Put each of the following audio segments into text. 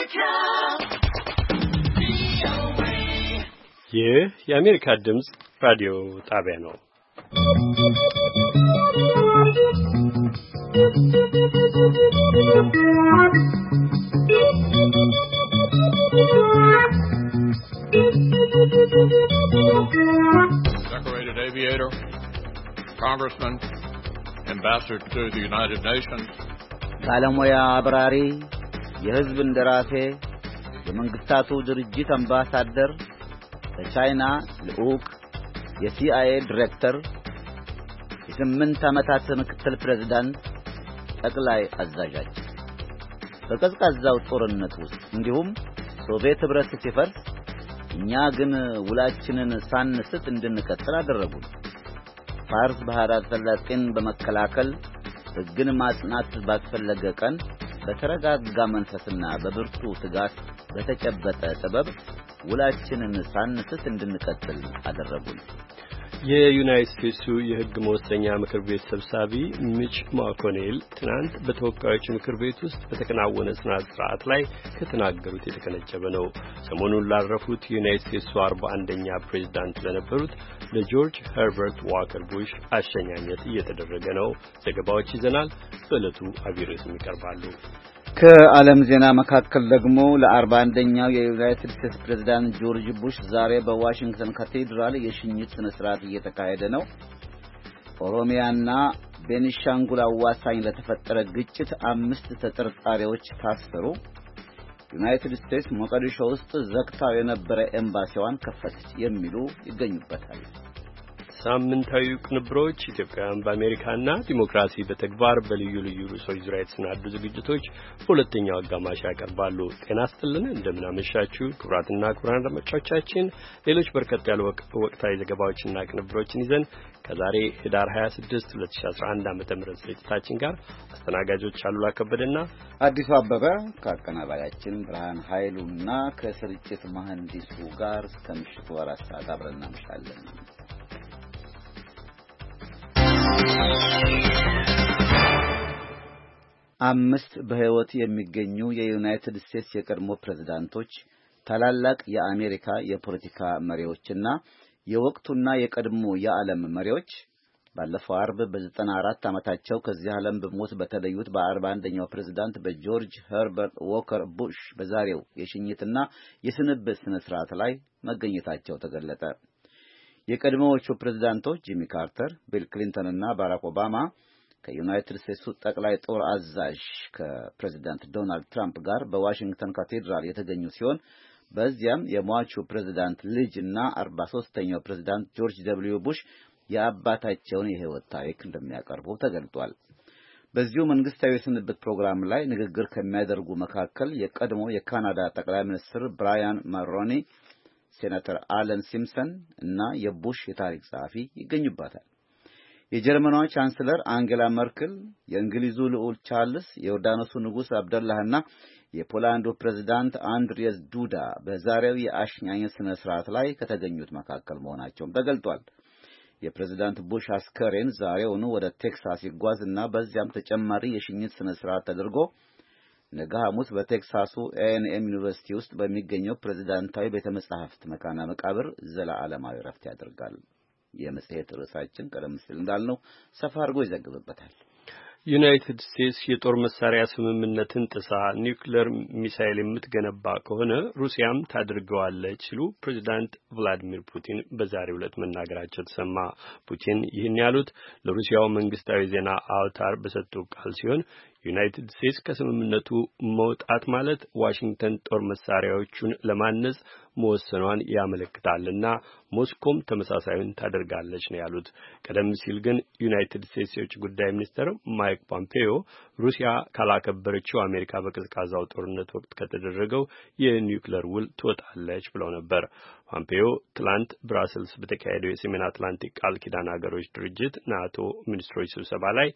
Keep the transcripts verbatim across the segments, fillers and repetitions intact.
America. ይህ የአሜሪካ ድምጽ ራዲዮ ጣቢያ ነው። Decorated aviator, congressman, ambassador to the United Nations. ባለሙያ አብራሪ፣ የሕዝብ እንደራሴ፣ የመንግስታቱ ድርጅት አምባሳደር፣ በቻይና ልዑክ፣ የሲአይኤ ዲሬክተር፣ የስምንት ዓመታት ምክትል ፕሬዝዳንት፣ ጠቅላይ አዛዣችን በቀዝቃዛው ጦርነት ውስጥ እንዲሁም ሶቪየት ኅብረት ሲፈርስ እኛ ግን ውላችንን ሳንስት እንድንቀጥል አደረጉን። ፋርስ ባህረ ሰላጤን በመከላከል ሕግን ማጽናት ባስፈለገ ቀን በተረጋጋ መንፈስና በብርቱ ትጋት በተጨበጠ ጥበብ ውላችንን ሳንስት እንድንቀጥል አደረጉን። የዩናይትድ ስቴትሱ የሕግ መወሰኛ ምክር ቤት ሰብሳቢ ሚች ማኮኔል ትናንት በተወካዮች ምክር ቤት ውስጥ በተከናወነ ስነ ስርዓት ላይ ከተናገሩት የተቀነጨበ ነው። ሰሞኑን ላረፉት የዩናይትድ ስቴትሱ አርባ አንደኛ ፕሬዝዳንት ለነበሩት ለጆርጅ ኸርበርት ዋከር ቡሽ አሸኛኘት እየተደረገ ነው። ዘገባዎች ይዘናል። በዕለቱ አብይ ርዕስ ይቀርባሉ። ከዓለም ዜና መካከል ደግሞ ለአርባ አንደኛው የዩናይትድ ስቴትስ ፕሬዝዳንት ጆርጅ ቡሽ ዛሬ በዋሽንግተን ካቴድራል የሽኝት ስነ ስርዓት እየተካሄደ ነው። ኦሮሚያና ቤኒሻንጉል አዋሳኝ ለተፈጠረ ግጭት አምስት ተጠርጣሪዎች ታሰሩ። ዩናይትድ ስቴትስ ሞቃዲሾ ውስጥ ዘግታው የነበረ ኤምባሲዋን ከፈተች የሚሉ ይገኙበታል። ሳምንታዊ ቅንብሮች፣ ኢትዮጵያውያን በአሜሪካና ዲሞክራሲ በተግባር በልዩ ልዩ ርዕሶች ዙሪያ የተሰናዱ ዝግጅቶች በሁለተኛው አጋማሽ ያቀርባሉ። ጤና ይስጥልን፣ እንደምናመሻችሁ ክቡራትና ክቡራን አድማጮቻችን። ሌሎች በርከት ያሉ ወቅታዊ ዘገባዎችና ቅንብሮችን ይዘን ከዛሬ ህዳር ሃያ ስድስት ሁለት ሺህ አስራ አንድ ዓመተ ምህረት ስርጭታችን ጋር አስተናጋጆች አሉላ ከበደና አዲሱ አበበ ከአቀናባሪያችን ብርሃን ኃይሉና ከስርጭት መሐንዲሱ ጋር እስከ ምሽቱ አራት ሰዓት አብረን እናመሻለን። አምስት በህይወት የሚገኙ የዩናይትድ ስቴትስ የቀድሞ ፕሬዝዳንቶች፣ ታላላቅ የአሜሪካ የፖለቲካ መሪዎችና የወቅቱና የቀድሞ የዓለም መሪዎች ባለፈው አርብ በዘጠና አራት ዓመታቸው ከዚህ ዓለም በሞት በተለዩት በአርባ አንደኛው ፕሬዝዳንት በጆርጅ ኸርበርት ዋከር ቡሽ በዛሬው የሽኝትና የስንብት ስነ ስርዓት ላይ መገኘታቸው ተገለጠ። የቀድሞዎቹ ፕሬዝዳንቶች ጂሚ ካርተር፣ ቢል ክሊንተን እና ባራክ ኦባማ ከዩናይትድ ስቴትስ ጠቅላይ ጦር አዛዥ ከፕሬዝዳንት ዶናልድ ትራምፕ ጋር በዋሽንግተን ካቴድራል የተገኙ ሲሆን በዚያም የሟቹ ፕሬዝዳንት ልጅ እና አርባ ሦስተኛው ፕሬዝዳንት ጆርጅ ደብልዩ ቡሽ የአባታቸውን የህይወት ታሪክ እንደሚያቀርቡ ተገልጧል። በዚሁ መንግስታዊ የስንብት ፕሮግራም ላይ ንግግር ከሚያደርጉ መካከል የቀድሞ የካናዳ ጠቅላይ ሚኒስትር ብራያን ማሮኒ፣ ሴናተር አለን ሲምፕሰን እና የቡሽ የታሪክ ጸሐፊ ይገኙባታል። የጀርመኗ ቻንስለር አንጌላ መርክል፣ የእንግሊዙ ልዑል ቻርልስ፣ የዮርዳኖሱ ንጉሥ አብደላህና የፖላንዱ ፕሬዝዳንት አንድሪየስ ዱዳ በዛሬው የአሸኛኘት ስነ ስርዓት ላይ ከተገኙት መካከል መሆናቸውም ተገልጧል። የፕሬዝዳንት ቡሽ አስከሬን ዛሬውኑ ወደ ቴክሳስ ይጓዝና በዚያም ተጨማሪ የሽኝት ስነ ስርዓት ተደርጎ ነገ ሐሙስ በቴክሳሱ ኤ ኤንድ ኤም ዩኒቨርሲቲ ውስጥ በሚገኘው ፕሬዝዳንታዊ ቤተ መጻሕፍት መካነ መቃብር ዘላለማዊ ረፍት ያደርጋል። የመጽሔት ርዕሳችን ቀደም ሲል እንዳልነው ሰፋ አድርጎ ይዘግብበታል። ዩናይትድ ስቴትስ የጦር መሳሪያ ስምምነትን ጥሳ ኒውክሌር ሚሳይል የምትገነባ ከሆነ ሩሲያም ታድርገዋለች ሲሉ ፕሬዝዳንት ቭላዲሚር ፑቲን በዛሬው ዕለት መናገራቸው ተሰማ። ፑቲን ይህን ያሉት ለሩሲያው መንግስታዊ ዜና አውታር በሰጡት ቃል ሲሆን ዩናይትድ ስቴትስ ከስምምነቱ መውጣት ማለት ዋሽንግተን ጦር መሳሪያዎቹን ለማነጽ መወሰኗን ያመለክታልና ሞስኮም ተመሳሳዩን ታደርጋለች ነው ያሉት። ቀደም ሲል ግን ዩናይትድ ስቴትስ የውጭ ጉዳይ ሚኒስትር ማይክ ፖምፔዮ ሩሲያ ካላከበረችው አሜሪካ በቀዝቃዛው ጦርነት ወቅት ከተደረገው የኒውክሌር ውል ትወጣለች ብለው ነበር። ፖምፔዮ ትላንት ብራስልስ በተካሄደው የሰሜን አትላንቲክ ቃል ኪዳን ሀገሮች ድርጅት ናቶ ሚኒስትሮች ስብሰባ ላይ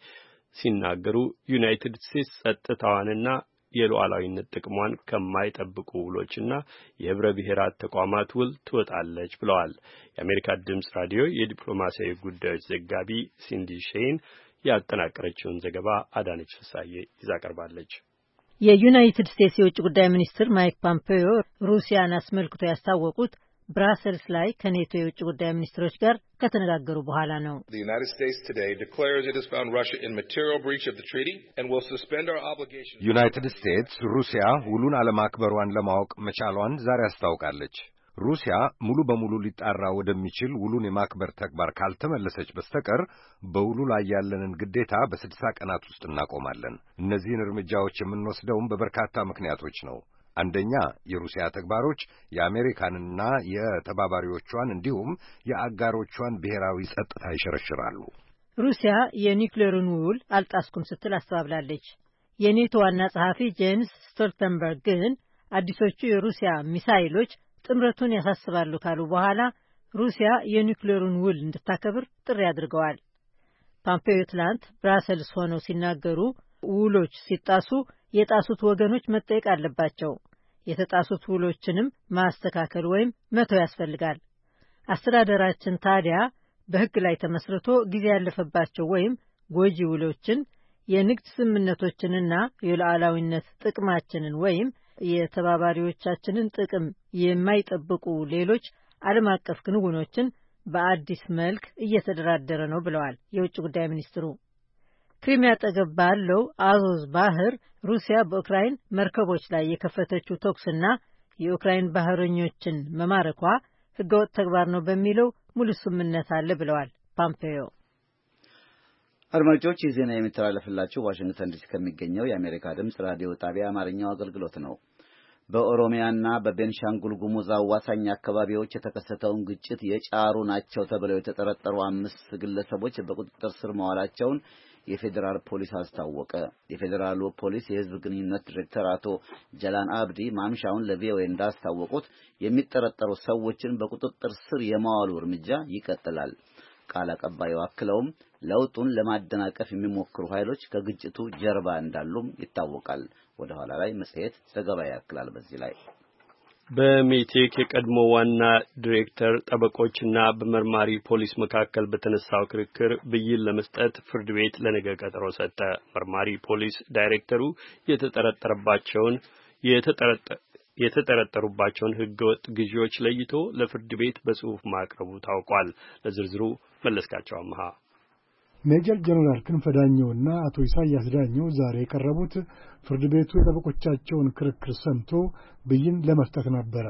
ሲናገሩ ዩናይትድ ስቴትስ ጸጥታዋንና የሉዓላዊነት ጥቅሟን ከማይጠብቁ ውሎችና የህብረ ብሔራት ተቋማት ውል ትወጣለች ብለዋል። የአሜሪካ ድምጽ ራዲዮ የዲፕሎማሲያዊ ጉዳዮች ዘጋቢ ሲንዲ ሼን ያጠናቀረችውን ዘገባ አዳነች ፍሳዬ ይዛ ቀርባለች። የዩናይትድ ስቴትስ የውጭ ጉዳይ ሚኒስትር ማይክ ፖምፔዮ ሩሲያን አስመልክቶ ያስታወቁት ብራሰልስ ላይ ከኔቶ የውጭ ጉዳይ ሚኒስትሮች ጋር ከተነጋገሩ በኋላ ነው። The United States today declares it has found Russia in material breach of the treaty and will suspend our obligation. ዩናይትድ ስቴትስ ሩሲያ ውሉን አለማክበሯን ለማወቅ መቻሏን ዛሬ አስታውቃለች። ሩሲያ ሙሉ በሙሉ ሊጣራ ወደሚችል ውሉን የማክበር ተግባር ካልተመለሰች በስተቀር በውሉ ላይ ያለንን ግዴታ በስድሳ ቀናት ውስጥ እናቆማለን። እነዚህን እርምጃዎች የምንወስደውም በበርካታ ምክንያቶች ነው። አንደኛ፣ የሩሲያ ተግባሮች የአሜሪካንና የተባባሪዎቿን እንዲሁም የአጋሮቿን ብሔራዊ ጸጥታ ይሸረሽራሉ። ሩሲያ የኒውክሌሩን ውል አልጣስኩም ስትል አስተባብላለች። የኔቶ ዋና ጸሐፊ ጄንስ ስቶልተንበርግ ግን አዲሶቹ የሩሲያ ሚሳይሎች ጥምረቱን ያሳስባሉ ካሉ በኋላ ሩሲያ የኒውክሌሩን ውል እንድታከብር ጥሪ አድርገዋል። ፖምፔዮ ትላንት ብራሰልስ ሆነው ሲናገሩ ውሎች ሲጣሱ የጣሱት ወገኖች መጠየቅ አለባቸው፣ የተጣሱት ውሎችንም ማስተካከል ወይም መተው ያስፈልጋል። አስተዳደራችን ታዲያ በሕግ ላይ ተመስርቶ ጊዜ ያለፈባቸው ወይም ጎጂ ውሎችን፣ የንግድ ስምምነቶችንና የሉዓላዊነት ጥቅማችንን ወይም የተባባሪዎቻችንን ጥቅም የማይጠብቁ ሌሎች ዓለም አቀፍ ክንውኖችን በአዲስ መልክ እየተደራደረ ነው ብለዋል የውጭ ጉዳይ ሚኒስትሩ። ክሪሚያ አጠገብ ባለው አዞዝ ባህር ሩሲያ በኡክራይን መርከቦች ላይ የከፈተችው ተኩስና የኡክራይን ባህረኞችን መማረኳ ህገወጥ ተግባር ነው በሚለው ሙሉ ስምምነት አለ ብለዋል ፖምፔዮ። አድማጮች፣ ይህ ዜና የሚተላለፍላችሁ ዋሽንግተን ዲሲ ከሚገኘው የአሜሪካ ድምፅ ራዲዮ ጣቢያ አማርኛው አገልግሎት ነው። በኦሮሚያና በቤንሻንጉል ጉሙዝ አዋሳኝ አካባቢዎች የተከሰተውን ግጭት የጫሩ ናቸው ተብለው የተጠረጠሩ አምስት ግለሰቦች በቁጥጥር ስር መዋላቸውን የፌዴራል ፖሊስ አስታወቀ። የፌዴራሉ ፖሊስ የህዝብ ግንኙነት ዲሬክተር አቶ ጀላን አብዲ ማምሻውን ለቪኦኤ እንዳስታወቁት የሚጠረጠሩ ሰዎችን በቁጥጥር ስር የማዋሉ እርምጃ ይቀጥላል። ቃል አቀባዩ አክለውም ለውጡን ለማደናቀፍ የሚሞክሩ ኃይሎች ከግጭቱ ጀርባ እንዳሉም ይታወቃል። ወደ ኋላ ላይ መጽሔት ዘገባ ያክላል። በዚህ ላይ በሜቴክ የቀድሞ ዋና ዲሬክተር ጠበቆችና በመርማሪ ፖሊስ መካከል በተነሳው ክርክር ብይን ለመስጠት ፍርድ ቤት ለነገ ቀጠሮ ሰጠ። መርማሪ ፖሊስ ዳይሬክተሩ የተጠረጠረባቸውን የተጠረጠ የተጠረጠሩባቸውን ህገወጥ ግዢዎች ለይቶ ለፍርድ ቤት በጽሁፍ ማቅረቡ ታውቋል። ለዝርዝሩ መለስካቸው አምሃ። ሜጀር ጀነራል ክንፈ ዳኘውና አቶ ኢሳያስ ዳኘው ዛሬ የቀረቡት ፍርድ ቤቱ የጠበቆቻቸውን ክርክር ሰምቶ ብይን ለመስጠት ነበረ።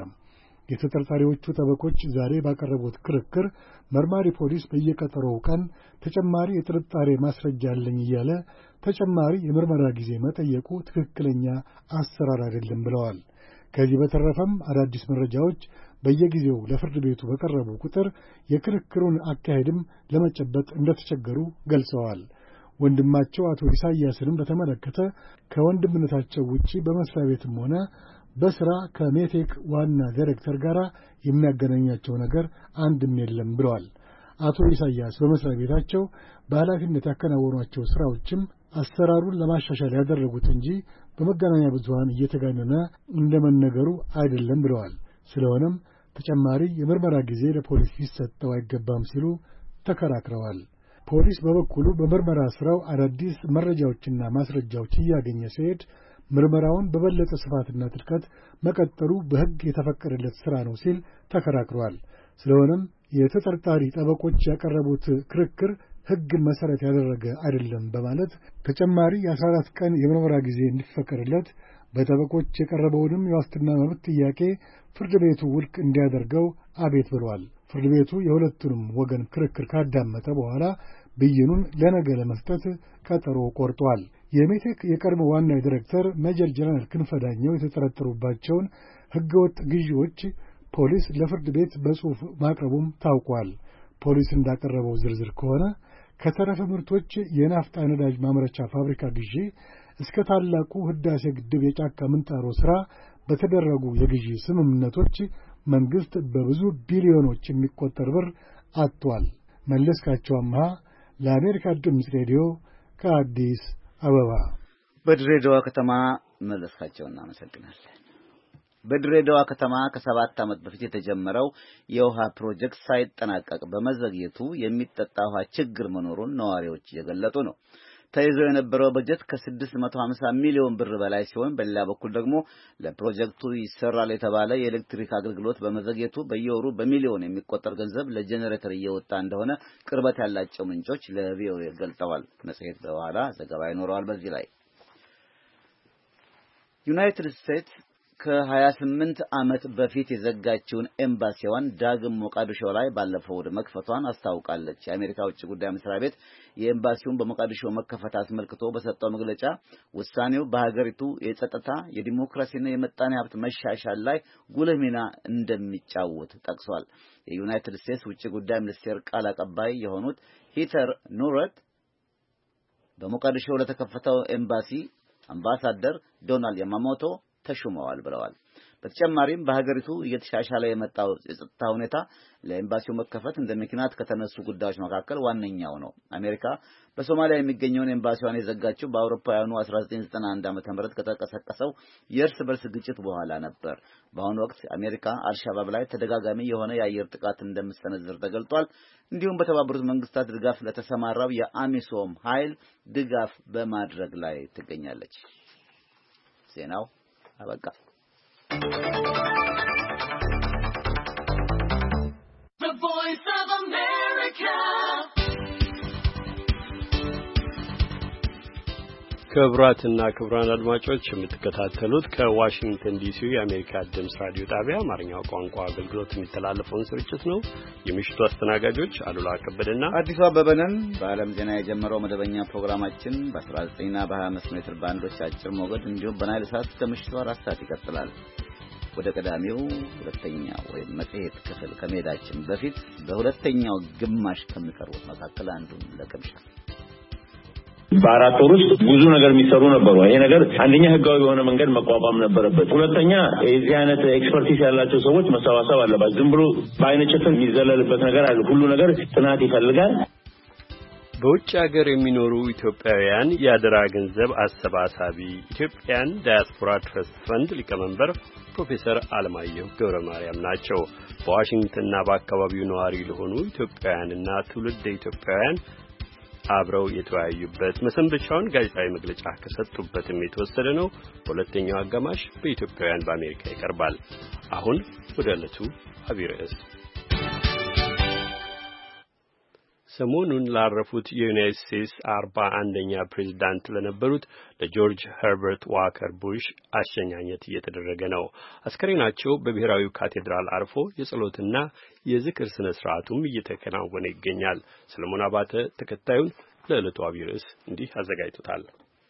የተጠርጣሪዎቹ ጠበቆች ዛሬ ባቀረቡት ክርክር መርማሪ ፖሊስ በየቀጠሮው ቀን ተጨማሪ የጥርጣሬ ማስረጃ አለኝ እያለ ተጨማሪ የምርመራ ጊዜ መጠየቁ ትክክለኛ አሰራር አይደለም ብለዋል። ከዚህ በተረፈም አዳዲስ መረጃዎች በየጊዜው ለፍርድ ቤቱ በቀረቡ ቁጥር የክርክሩን አካሄድም ለመጨበጥ እንደተቸገሩ ገልጸዋል። ወንድማቸው አቶ ኢሳያስንም በተመለከተ ከወንድምነታቸው ውጪ በመስሪያ ቤትም ሆነ በስራ ከሜቴክ ዋና ዳይሬክተር ጋር የሚያገናኛቸው ነገር አንድም የለም ብለዋል። አቶ ኢሳያስ በመስሪያ ቤታቸው በኃላፊነት ያከናወኗቸው ስራዎችም አሰራሩን ለማሻሻል ያደረጉት እንጂ በመገናኛ ብዙሃን እየተጋነነ እንደመነገሩ አይደለም ብለዋል። ስለሆነም ተጨማሪ የምርመራ ጊዜ ለፖሊስ ሊሰጠው አይገባም ሲሉ ተከራክረዋል። ፖሊስ በበኩሉ በምርመራ ስራው አዳዲስ መረጃዎችና ማስረጃዎች እያገኘ ሲሄድ ምርመራውን በበለጠ ስፋትና ጥልቀት መቀጠሉ በሕግ የተፈቀደለት ስራ ነው ሲል ተከራክሯል። ስለሆነም የተጠርጣሪ ጠበቆች ያቀረቡት ክርክር ሕግን መሰረት ያደረገ አይደለም በማለት ተጨማሪ የአስራ አራት ቀን የምርመራ ጊዜ እንዲፈቀድለት በጠበቆች የቀረበውንም የዋስትና መብት ጥያቄ ፍርድ ቤቱ ውድቅ እንዲያደርገው አቤት ብሏል። ፍርድ ቤቱ የሁለቱንም ወገን ክርክር ካዳመጠ በኋላ ብይኑን ለነገ ለመስጠት ቀጠሮ ቆርጧል። የሜቴክ የቀድሞ ዋና ዲሬክተር ሜጀር ጀነራል ክንፈ ዳኘው የተጠረጠሩባቸውን ህገወጥ ግዢዎች ፖሊስ ለፍርድ ቤት በጽሁፍ ማቅረቡም ታውቋል። ፖሊስ እንዳቀረበው ዝርዝር ከሆነ ከተረፈ ምርቶች የናፍጣ ነዳጅ ማምረቻ ፋብሪካ ግዢ እስከ ታላቁ ህዳሴ ግድብ የጫካ ምንጣሮ ሥራ በተደረጉ የግዢ ስምምነቶች መንግስት በብዙ ቢሊዮኖች የሚቆጠር ብር አጥቷል። መለስካቸው አምሃ ለአሜሪካ ድምፅ ሬዲዮ ከአዲስ አበባ። በድሬዳዋ ከተማ መለስካቸው እናመሰግናለን። በድሬዳዋ ከተማ ከሰባት ዓመት በፊት የተጀመረው የውሃ ፕሮጀክት ሳይጠናቀቅ በመዘግየቱ የሚጠጣ ውሃ ችግር መኖሩን ነዋሪዎች እየገለጡ ነው። ተይዞ የነበረው በጀት ከ650 ሚሊዮን ብር በላይ ሲሆን በሌላ በኩል ደግሞ ለፕሮጀክቱ ይሰራል የተባለ የኤሌክትሪክ አገልግሎት በመዘግየቱ በየወሩ በሚሊዮን የሚቆጠር ገንዘብ ለጄኔሬተር እየወጣ እንደሆነ ቅርበት ያላቸው ምንጮች ለቪኦኤ ገልጸዋል። መጽሔት በኋላ ዘገባ ይኖረዋል። በዚህ ላይ ዩናይትድ ስቴትስ ከሀያ ስምንት ዓመት በፊት የዘጋችውን ኤምባሲዋን ዳግም ሞቃዲሾ ላይ ባለፈው ወደ መክፈቷን አስታውቃለች። የአሜሪካ ውጭ ጉዳይ መስሪያ ቤት የኤምባሲውን በሞቃዲሾ መከፈት አስመልክቶ በሰጠው መግለጫ ውሳኔው በሀገሪቱ የጸጥታ፣ የዲሞክራሲና የመጣኔ ሀብት መሻሻል ላይ ጉልህ ሚና እንደሚጫወት ጠቅሷል። የዩናይትድ ስቴትስ ውጭ ጉዳይ ሚኒስቴር ቃል አቀባይ የሆኑት ሂተር ኑረት በሞቃዲሾ ለተከፈተው ኤምባሲ አምባሳደር ዶናልድ ያማሞቶ ተሹመዋል ብለዋል። በተጨማሪም በሀገሪቱ እየተሻሻለ የመጣው የጸጥታ ሁኔታ ለኤምባሲው መከፈት እንደ ምክንያት ከተነሱ ጉዳዮች መካከል ዋነኛው ነው። አሜሪካ በሶማሊያ የሚገኘውን ኤምባሲዋን የዘጋችው በአውሮፓውያኑ አስራ ዘጠኝ ዘጠና አንድ ዓመተ ምህረት ከተቀሰቀሰው የእርስ በርስ ግጭት በኋላ ነበር። በአሁኑ ወቅት አሜሪካ አልሻባብ ላይ ተደጋጋሚ የሆነ የአየር ጥቃት እንደምትሰነዝር ተገልጧል። እንዲሁም በተባበሩት መንግስታት ድጋፍ ለተሰማራው የአሚሶም ኃይል ድጋፍ በማድረግ ላይ ትገኛለች። ዜናው አበቃ። The Voice of America. ክቡራትና ክቡራን አድማጮች የምትከታተሉት ከዋሽንግተን ዲሲ የአሜሪካ ድምፅ ራዲዮ ጣቢያ አማርኛው ቋንቋ አገልግሎት የሚተላለፈውን ስርጭት ነው። የምሽቱ አስተናጋጆች አሉላ ከበደና አዲሱ አበበ ነን። በዓለም ዜና የጀመረው መደበኛ ፕሮግራማችን በአስራ ዘጠኝ እና በሀያ አምስት ሜትር ባንዶች አጭር ሞገድ እንዲሁም በናይል ሳት ከምሽቱ አራት ሰዓት ይቀጥላል። ወደ ቀዳሚው ሁለተኛው ወይም መጽሔት ክፍል ከመሄዳችን በፊት በሁለተኛው ግማሽ ከሚቀርቡት መካከል አንዱን ለቅምሻ በአራት ወር ውስጥ ብዙ ነገር የሚሰሩ ነበሩ። ይሄ ነገር አንደኛ ህጋዊ የሆነ መንገድ መቋቋም ነበረበት። ሁለተኛ የዚህ አይነት ኤክስፐርቲስ ያላቸው ሰዎች መሰባሰብ አለባቸው። ዝም ብሎ በአይነቸትን የሚዘለልበት ነገር አለ። ሁሉ ነገር ጥናት ይፈልጋል። በውጭ ሀገር የሚኖሩ ኢትዮጵያውያን የአደራ ገንዘብ አሰባሳቢ ኢትዮጵያን ዳያስፖራ ትረስት ፈንድ ሊቀመንበር ፕሮፌሰር አለማየሁ ገብረ ማርያም ናቸው። በዋሽንግተንና በአካባቢው ነዋሪ ለሆኑ ኢትዮጵያውያንና ትውልደ ኢትዮጵያውያን አብረው የተወያዩበት መሰንበቻውን ጋዜጣዊ መግለጫ ከሰጡበትም የተወሰደ ነው። በሁለተኛው አጋማሽ በኢትዮጵያውያን በአሜሪካ ይቀርባል። አሁን ወደ ዕለቱ አብይ ርዕስ ሰሞኑን ላረፉት የዩናይትድ ስቴትስ አርባ አንደኛ ፕሬዝዳንት ለነበሩት ለጆርጅ ኸርበርት ዋከር ቡሽ አሸኛኘት እየተደረገ ነው። አስከሬናቸው በብሔራዊ ካቴድራል አርፎ የጸሎትና የዝክር ስነ ስርዓቱም እየተከናወነ ይገኛል። ሰለሞን አባተ ተከታዩን ለዕለቱ አብይ ርዕስ እንዲህ አዘጋጅቶታል።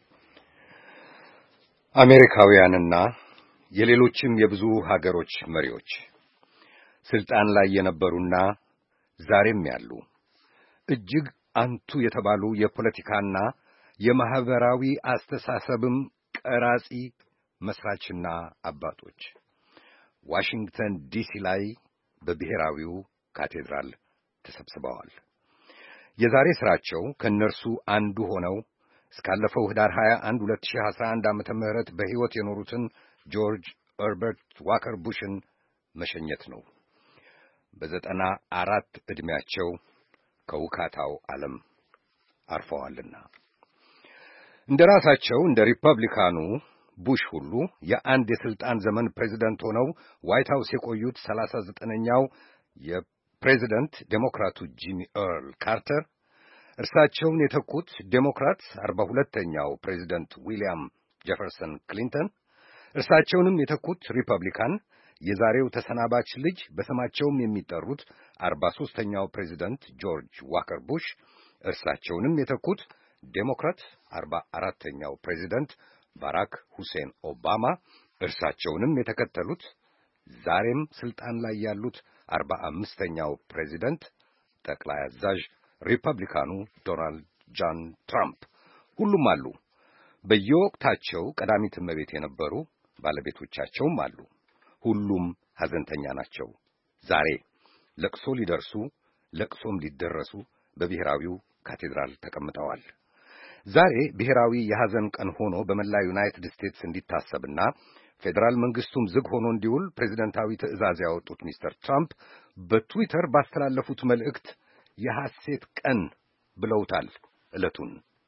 አሜሪካውያንና የሌሎችም የብዙ ሀገሮች መሪዎች ስልጣን ላይ የነበሩና ዛሬም ያሉ እጅግ አንቱ የተባሉ የፖለቲካና የማህበራዊ አስተሳሰብም ቀራጺ መስራችና አባቶች ዋሽንግተን ዲሲ ላይ በብሔራዊው ካቴድራል ተሰብስበዋል። የዛሬ ስራቸው ከነርሱ አንዱ ሆነው እስካለፈው ህዳር ሃያ አንድ ሁለት ሺህ አስራ አንድ ዓመተ ምህረት በህይወት የኖሩትን ጆርጅ ኸርበርት ዋከር ቡሽን መሸኘት ነው። በዘጠና አራት ዕድሜያቸው ከውካታው ዓለም አርፈዋልና እንደ ራሳቸው እንደ ሪፐብሊካኑ ቡሽ ሁሉ የአንድ የስልጣን ዘመን ፕሬዝዳንት ሆነው ዋይት ሃውስ የቆዩት ሰላሳ ዘጠነኛው የፕሬዝዳንት ዴሞክራቱ ጂሚ ኤርል ካርተር፣ እርሳቸውን የተኩት ዴሞክራት አርባ ሁለተኛው ፕሬዝዳንት ዊልያም ጄፈርሰን ክሊንተን፣ እርሳቸውንም የተኩት ሪፐብሊካን የዛሬው ተሰናባች ልጅ በስማቸውም የሚጠሩት አርባ ሦስተኛው ፕሬዝዳንት ጆርጅ ዋከር ቡሽ፣ እርሳቸውንም የተኩት ዴሞክራት አርባ አራተኛው ፕሬዝዳንት ባራክ ሁሴን ኦባማ፣ እርሳቸውንም የተከተሉት ዛሬም ስልጣን ላይ ያሉት አርባ አምስተኛው ፕሬዝዳንት ጠቅላይ አዛዥ ሪፐብሊካኑ ዶናልድ ጆን ትራምፕ ሁሉም አሉ። በየወቅታቸው ቀዳሚት እመቤት የነበሩ ባለቤቶቻቸውም አሉ። ሁሉም ሐዘንተኛ ናቸው። ዛሬ ለቅሶ ሊደርሱ ለቅሶም ሊደረሱ በብሔራዊው ካቴድራል ተቀምጠዋል። ዛሬ ብሔራዊ የሐዘን ቀን ሆኖ በመላ ዩናይትድ ስቴትስ እንዲታሰብና ፌዴራል መንግስቱም ዝግ ሆኖ እንዲውል ፕሬዝደንታዊ ትዕዛዝ ያወጡት ሚስተር ትራምፕ በትዊተር ባስተላለፉት መልእክት የሐሴት ቀን ብለውታል ዕለቱን።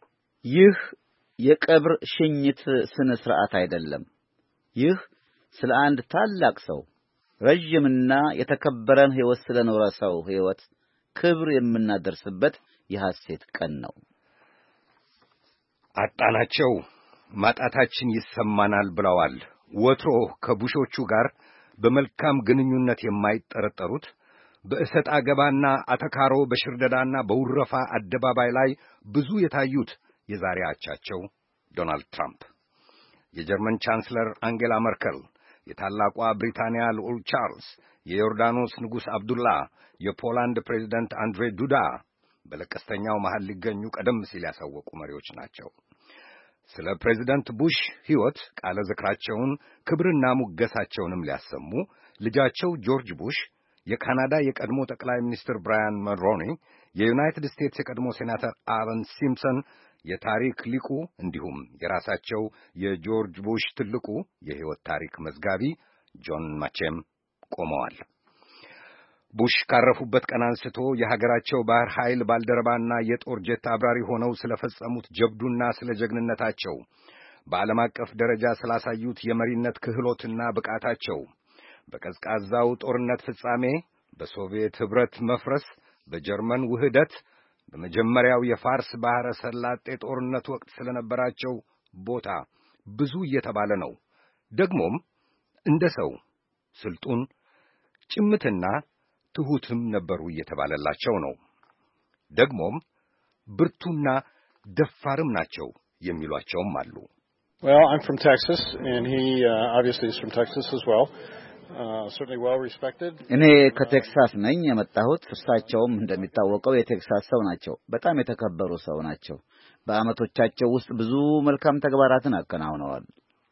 ይህ የቀብር ሽኝት ስነ ስርዓት አይደለም። ይህ ስለ አንድ ታላቅ ሰው ረጅምና የተከበረን ሕይወት ስለኖረ ሰው ሕይወት ክብር የምናደርስበት የሐሴት ቀን ነው። አጣናቸው፣ ማጣታችን ይሰማናል ብለዋል። ወትሮ ከቡሾቹ ጋር በመልካም ግንኙነት የማይጠረጠሩት በእሰጥ አገባና አተካሮ በሽርደዳና በውረፋ አደባባይ ላይ ብዙ የታዩት የዛሬ አቻቸው ዶናልድ ትራምፕ፣ የጀርመን ቻንስለር አንጌላ መርከል፣ የታላቋ ብሪታንያ ልዑል ቻርልስ፣ የዮርዳኖስ ንጉሥ አብዱላ፣ የፖላንድ ፕሬዚደንት አንድሬ ዱዳ በለቀስተኛው መሃል ሊገኙ ቀደም ሲል ያሳወቁ መሪዎች ናቸው። ስለ ፕሬዚደንት ቡሽ ሕይወት ቃለ ዝክራቸውን ክብርና ሙገሳቸውንም ሊያሰሙ ልጃቸው ጆርጅ ቡሽ፣ የካናዳ የቀድሞ ጠቅላይ ሚኒስትር ብራያን መልሮኒ፣ የዩናይትድ ስቴትስ የቀድሞ ሴናተር አለን ሲምፕሰን፣ የታሪክ ሊቁ እንዲሁም የራሳቸው የጆርጅ ቡሽ ትልቁ የሕይወት ታሪክ መዝጋቢ ጆን ማቼም ቆመዋል። ቡሽ ካረፉበት ቀን አንስቶ የሀገራቸው ባህር ኃይል ባልደረባና የጦር ጄት አብራሪ ሆነው ስለፈጸሙት ጀብዱና ስለ ጀግንነታቸው፣ በዓለም አቀፍ ደረጃ ስላሳዩት የመሪነት ክህሎትና ብቃታቸው፣ በቀዝቃዛው ጦርነት ፍጻሜ፣ በሶቪየት ኅብረት መፍረስ፣ በጀርመን ውህደት፣ በመጀመሪያው የፋርስ ባሕረ ሰላጤ ጦርነት ወቅት ስለነበራቸው ቦታ ብዙ እየተባለ ነው። ደግሞም እንደ ሰው ስልጡን፣ ጭምትና ትሑትም ነበሩ እየተባለላቸው ነው። ደግሞም ብርቱና ደፋርም ናቸው የሚሏቸውም አሉ። Well, I'm from Texas, and he uh, obviously is from Texas as well. Uh, certainly well respected. እኔ ከቴክሳስ ነኝ የመጣሁት። እርሳቸውም እንደሚታወቀው የቴክሳስ ሰው ናቸው። በጣም የተከበሩ ሰው ናቸው። በዓመቶቻቸው ውስጥ ብዙ መልካም ተግባራትን አከናውነዋል።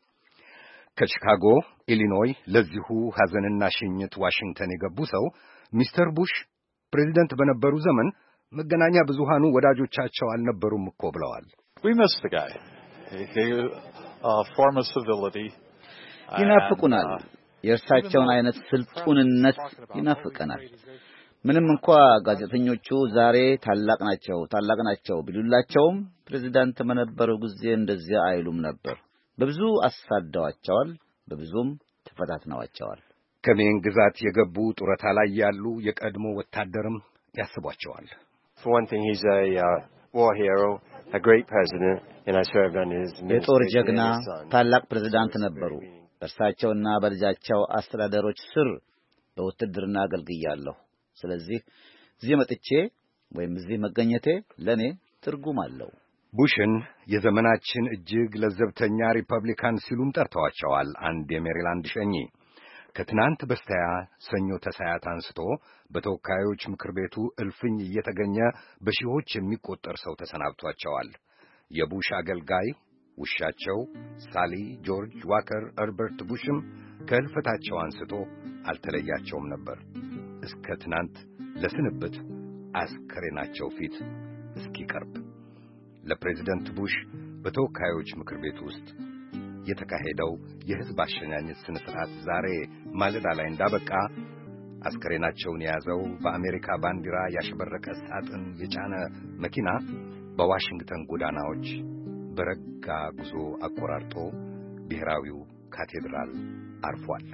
ከቺካጎ ኢሊኖይ ለዚሁ ሐዘንና ሽኝት ዋሽንግተን የገቡ ሰው ሚስተር ቡሽ ፕሬዚደንት በነበሩ ዘመን መገናኛ ብዙሃኑ ወዳጆቻቸው አልነበሩም እኮ ብለዋል። We miss the guy. He gave a form of civility. ይናፍቁናል። የእርሳቸውን አይነት ስልጡንነት ይናፍቀናል። ምንም እንኳ ጋዜጠኞቹ ዛሬ ታላቅ ናቸው ታላቅ ናቸው ቢሉላቸውም ፕሬዚዳንት በነበሩ ጊዜ እንደዚያ አይሉም ነበር። በብዙ አሳደዋቸዋል፣ በብዙም ተፈታትነዋቸዋል። ከሜን ግዛት የገቡ ጡረታ ላይ ያሉ የቀድሞ ወታደርም ያስቧቸዋል። For one thing, he's a uh, war hero, a great president, and I served on his የጦር ጀግና ታላቅ ፕሬዝዳንት ነበሩ። በእርሳቸውና በልጃቸው አስተዳደሮች ስር በውትድርና አገልግያለሁ። ስለዚህ እዚህ መጥቼ ወይም እዚህ መገኘቴ ለኔ ትርጉም አለው። ቡሽን የዘመናችን እጅግ ለዘብተኛ ሪፐብሊካን ሲሉም ጠርተዋቸዋል። አንድ የሜሪላንድ ሸኚ ከትናንት በስቲያ ሰኞ ተሳያት አንስቶ በተወካዮች ምክር ቤቱ እልፍኝ እየተገኘ በሺዎች የሚቆጠር ሰው ተሰናብቷቸዋል። የቡሽ አገልጋይ ውሻቸው ሳሊ ጆርጅ ዋከር እርበርት ቡሽም ከህልፈታቸው አንስቶ አልተለያቸውም ነበር። እስከ ትናንት ለስንብት አስከሬናቸው ፊት እስኪቀርብ ለፕሬዚደንት ቡሽ በተወካዮች ምክር ቤት ውስጥ የተካሄደው የሕዝብ አሸኛኘት ስነ ስርዓት ዛሬ ማለዳ ላይ እንዳበቃ አስከሬናቸውን የያዘው በአሜሪካ ባንዲራ ያሸበረቀ ሳጥን የጫነ መኪና በዋሽንግተን ጎዳናዎች በረጋ ጉዞ አቆራርጦ ብሔራዊው ካቴድራል አርፏል።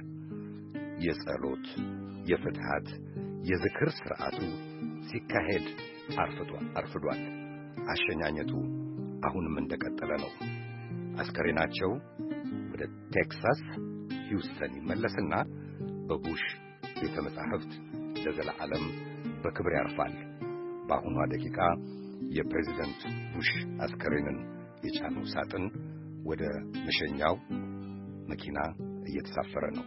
የጸሎት፣ የፍትሐት፣ የዝክር ሥርዓቱ ሲካሄድ አርፍዷል አርፍዷል። አሸኛኘቱ አሁንም እንደቀጠለ ነው። አስከሬናቸው ወደ ቴክሳስ ሂውስተን ይመለስና በቡሽ ቤተ መጻሕፍት ለዘላለም በክብር ያርፋል። በአሁኗ ደቂቃ የፕሬዚደንት ቡሽ አስከሬንን የጫነው ሳጥን ወደ መሸኛው መኪና እየተሳፈረ ነው።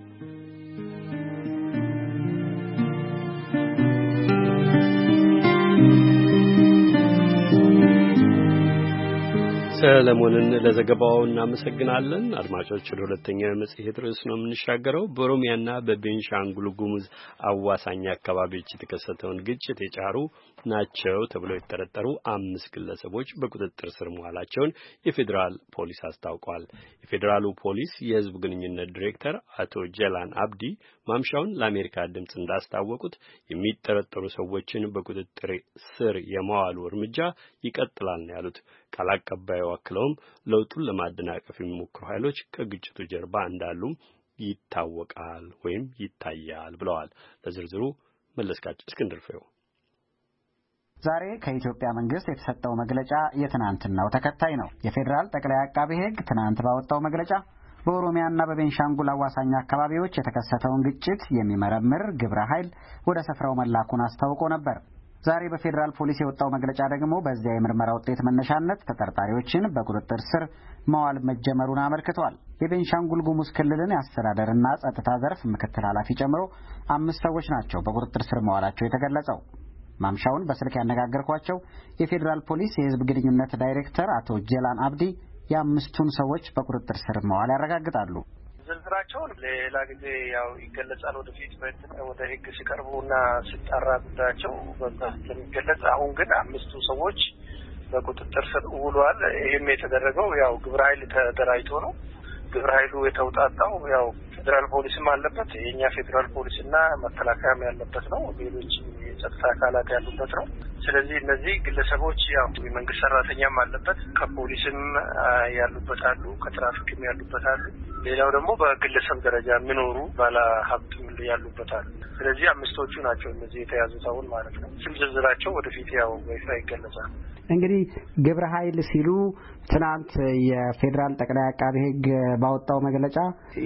ሰለሞንን ለዘገባው እናመሰግናለን። አድማጮች ወደ ሁለተኛው የመጽሔት ርዕስ ነው የምንሻገረው። በኦሮሚያና በቤንሻንጉል ጉሙዝ አዋሳኝ አካባቢዎች የተከሰተውን ግጭት የጫሩ ናቸው ተብለው የተጠረጠሩ አምስት ግለሰቦች በቁጥጥር ስር መዋላቸውን የፌዴራል ፖሊስ አስታውቋል። የፌዴራሉ ፖሊስ የሕዝብ ግንኙነት ዲሬክተር አቶ ጀላን አብዲ ማምሻውን ለአሜሪካ ድምፅ እንዳስታወቁት የሚጠረጠሩ ሰዎችን በቁጥጥር ስር የመዋሉ እርምጃ ይቀጥላል ነው ያሉት። ቃል አቀባዩ አክለውም ለውጡን ለማደናቀፍ የሚሞክሩ ኃይሎች ከግጭቱ ጀርባ እንዳሉም ይታወቃል ወይም ይታያል ብለዋል። ለዝርዝሩ መለስካቸው እስክንድር ፍሬው። ዛሬ ከኢትዮጵያ መንግስት የተሰጠው መግለጫ የትናንትናው ተከታይ ነው። የፌዴራል ጠቅላይ አቃቤ ሕግ ትናንት ባወጣው መግለጫ በኦሮሚያና በቤንሻንጉል አዋሳኝ አካባቢዎች የተከሰተውን ግጭት የሚመረምር ግብረ ኃይል ወደ ስፍራው መላኩን አስታውቆ ነበር። ዛሬ በፌዴራል ፖሊስ የወጣው መግለጫ ደግሞ በዚያ የምርመራ ውጤት መነሻነት ተጠርጣሪዎችን በቁጥጥር ስር ማዋል መጀመሩን አመልክቷል። የቤንሻንጉል ጉሙዝ ክልልን የአስተዳደርና ጸጥታ ዘርፍ ምክትል ኃላፊ ጨምሮ አምስት ሰዎች ናቸው በቁጥጥር ስር መዋላቸው የተገለጸው። ማምሻውን በስልክ ያነጋገርኳቸው የፌዴራል ፖሊስ የህዝብ ግንኙነት ዳይሬክተር አቶ ጀላን አብዲ የአምስቱን ሰዎች በቁጥጥር ስር መዋል ያረጋግጣሉ። ዝርዝራቸውን ሌላ ጊዜ ያው ይገለጻል ወደፊት ወደ ህግ ሲቀርቡና ሲጣራ ጉዳያቸው በዛት የሚገለጽ። አሁን ግን አምስቱ ሰዎች በቁጥጥር ስር ውለዋል። ይህም የተደረገው ያው ግብረ ኃይል ተደራጅቶ ነው። ግብረ ኃይሉ የተውጣጣው ያው ፌዴራል ፖሊስም አለበት፣ የኛ ፌዴራል ፖሊስና መከላከያም ያለበት ነው፣ ሌሎች የጸጥታ አካላት ያሉበት ነው። ስለዚህ እነዚህ ግለሰቦች ያው የመንግስት ሰራተኛም አለበት፣ ከፖሊስም ያሉበት አሉ፣ ከትራፊክም ያሉበት አሉ፣ ሌላው ደግሞ በግለሰብ ደረጃ የሚኖሩ ባለ ሀብትም ያሉበት አሉ። ስለዚህ አምስቶቹ ናቸው እነዚህ የተያዙት አሁን ማለት ነው። ስም ዝርዝራቸው ወደፊት ያው በይፋ ይገለጻል። እንግዲህ ግብረ ኃይል ሲሉ ትናንት የፌዴራል ጠቅላይ አቃቤ ሕግ ባወጣው መግለጫ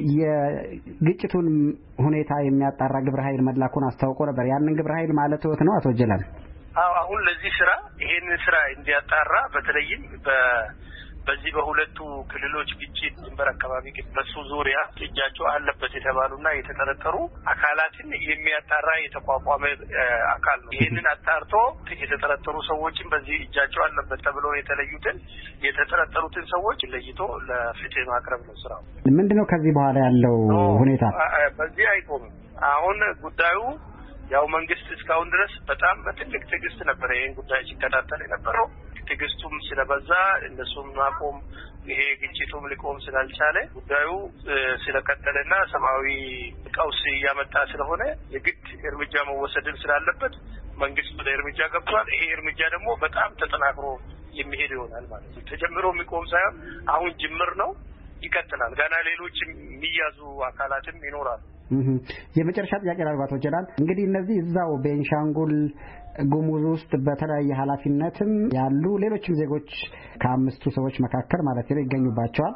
የግጭቱን ሁኔታ የሚያጣራ ግብረ ኃይል መላኩን አስታውቆ ነበር። ያንን ግብረ ኃይል ማለት ነው አቶ ጀላል? አዎ አሁን ለዚህ ስራ ይሄንን ስራ እንዲያጣራ በተለይም በ በዚህ በሁለቱ ክልሎች ግጭት ድንበር አካባቢ በሱ ዙሪያ እጃቸው አለበት የተባሉና የተጠረጠሩ አካላትን የሚያጣራ የተቋቋመ አካል ነው። ይህንን አጣርቶ የተጠረጠሩ ሰዎችን በዚህ እጃቸው አለበት ተብሎ የተለዩትን የተጠረጠሩትን ሰዎች ለይቶ ለፍትህ ማቅረብ ነው ስራው። ምንድነው ከዚህ በኋላ ያለው ሁኔታ? በዚህ አይቆምም። አሁን ጉዳዩ ያው መንግስት እስካሁን ድረስ በጣም በትልቅ ትዕግስት ነበር ይሄን ጉዳይ ሲከታተል የነበረው። ትዕግስቱም ስለበዛ እነሱም ማቆም ይሄ ግጭቱም ሊቆም ስላልቻለ ጉዳዩ ስለቀጠለና ሰማያዊ ቀውስ እያመጣ ስለሆነ የግድ እርምጃ መወሰድን ስላለበት መንግስት ወደ እርምጃ ገብቷል። ይሄ እርምጃ ደግሞ በጣም ተጠናክሮ የሚሄድ ይሆናል ማለት ነው። ተጀምሮ የሚቆም ሳይሆን አሁን ጅምር ነው፣ ይቀጥላል። ገና ሌሎች የሚያዙ አካላትም ይኖራሉ። የመጨረሻ ጥያቄ አቶ ጀላል፣ እንግዲህ እነዚህ እዛው ቤንሻንጉል ጉሙዝ ውስጥ በተለያየ ኃላፊነትም ያሉ ሌሎችም ዜጎች ከአምስቱ ሰዎች መካከል ማለት ነው ይገኙባቸዋል።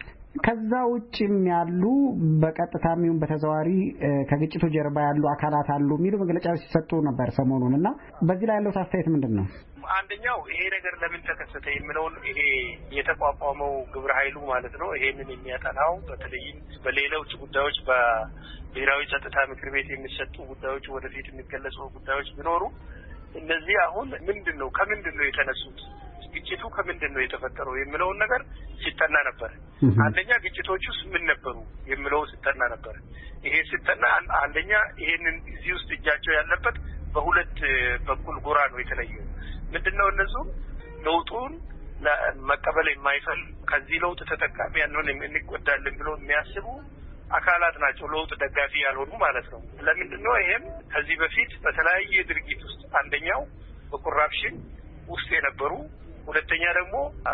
ከዛ ውጭም ያሉ በቀጥታም ይሁን በተዘዋዋሪ ከግጭቱ ጀርባ ያሉ አካላት አሉ የሚሉ መግለጫዎች ሲሰጡ ነበር ሰሞኑን እና በዚህ ላይ ያለው አስተያየት ምንድን ነው? አንደኛው ይሄ ነገር ለምን ተከሰተ የሚለውን ይሄ የተቋቋመው ግብረ ኃይሉ ማለት ነው ይሄንን የሚያጠናው በተለይም በሌሎች ጉዳዮች በብሔራዊ ጸጥታ ምክር ቤት የሚሰጡ ጉዳዮች ወደፊት የሚገለጹ ጉዳዮች ቢኖሩ እነዚህ አሁን ምንድነው ከምንድነው የተነሱት ግጭቱ ከምንድነው የተፈጠረው የሚለውን ነገር ሲጠና ነበር። አንደኛ ግጭቶቹስ ምን ነበሩ የሚለው ሲጠና ነበር። ይሄ ሲጠና አንደኛ ይሄንን እዚህ ውስጥ እጃቸው ያለበት በሁለት በኩል ጎራ ነው የተለየው። ምንድነው እነሱ ለውጡን መቀበል የማይፈልጉ ከዚህ ለውጥ ተጠቃሚ ያንሆን እንቆዳለን ብሎ የሚያስቡ አካላት ናቸው፣ ለውጥ ደጋፊ ያልሆኑ ማለት ነው። ለምንድነው ይሄም ከዚህ በፊት በተለያየ ድርጊት ውስጥ አንደኛው በኮራፕሽን ውስጥ የነበሩ ሁለተኛ ደግሞ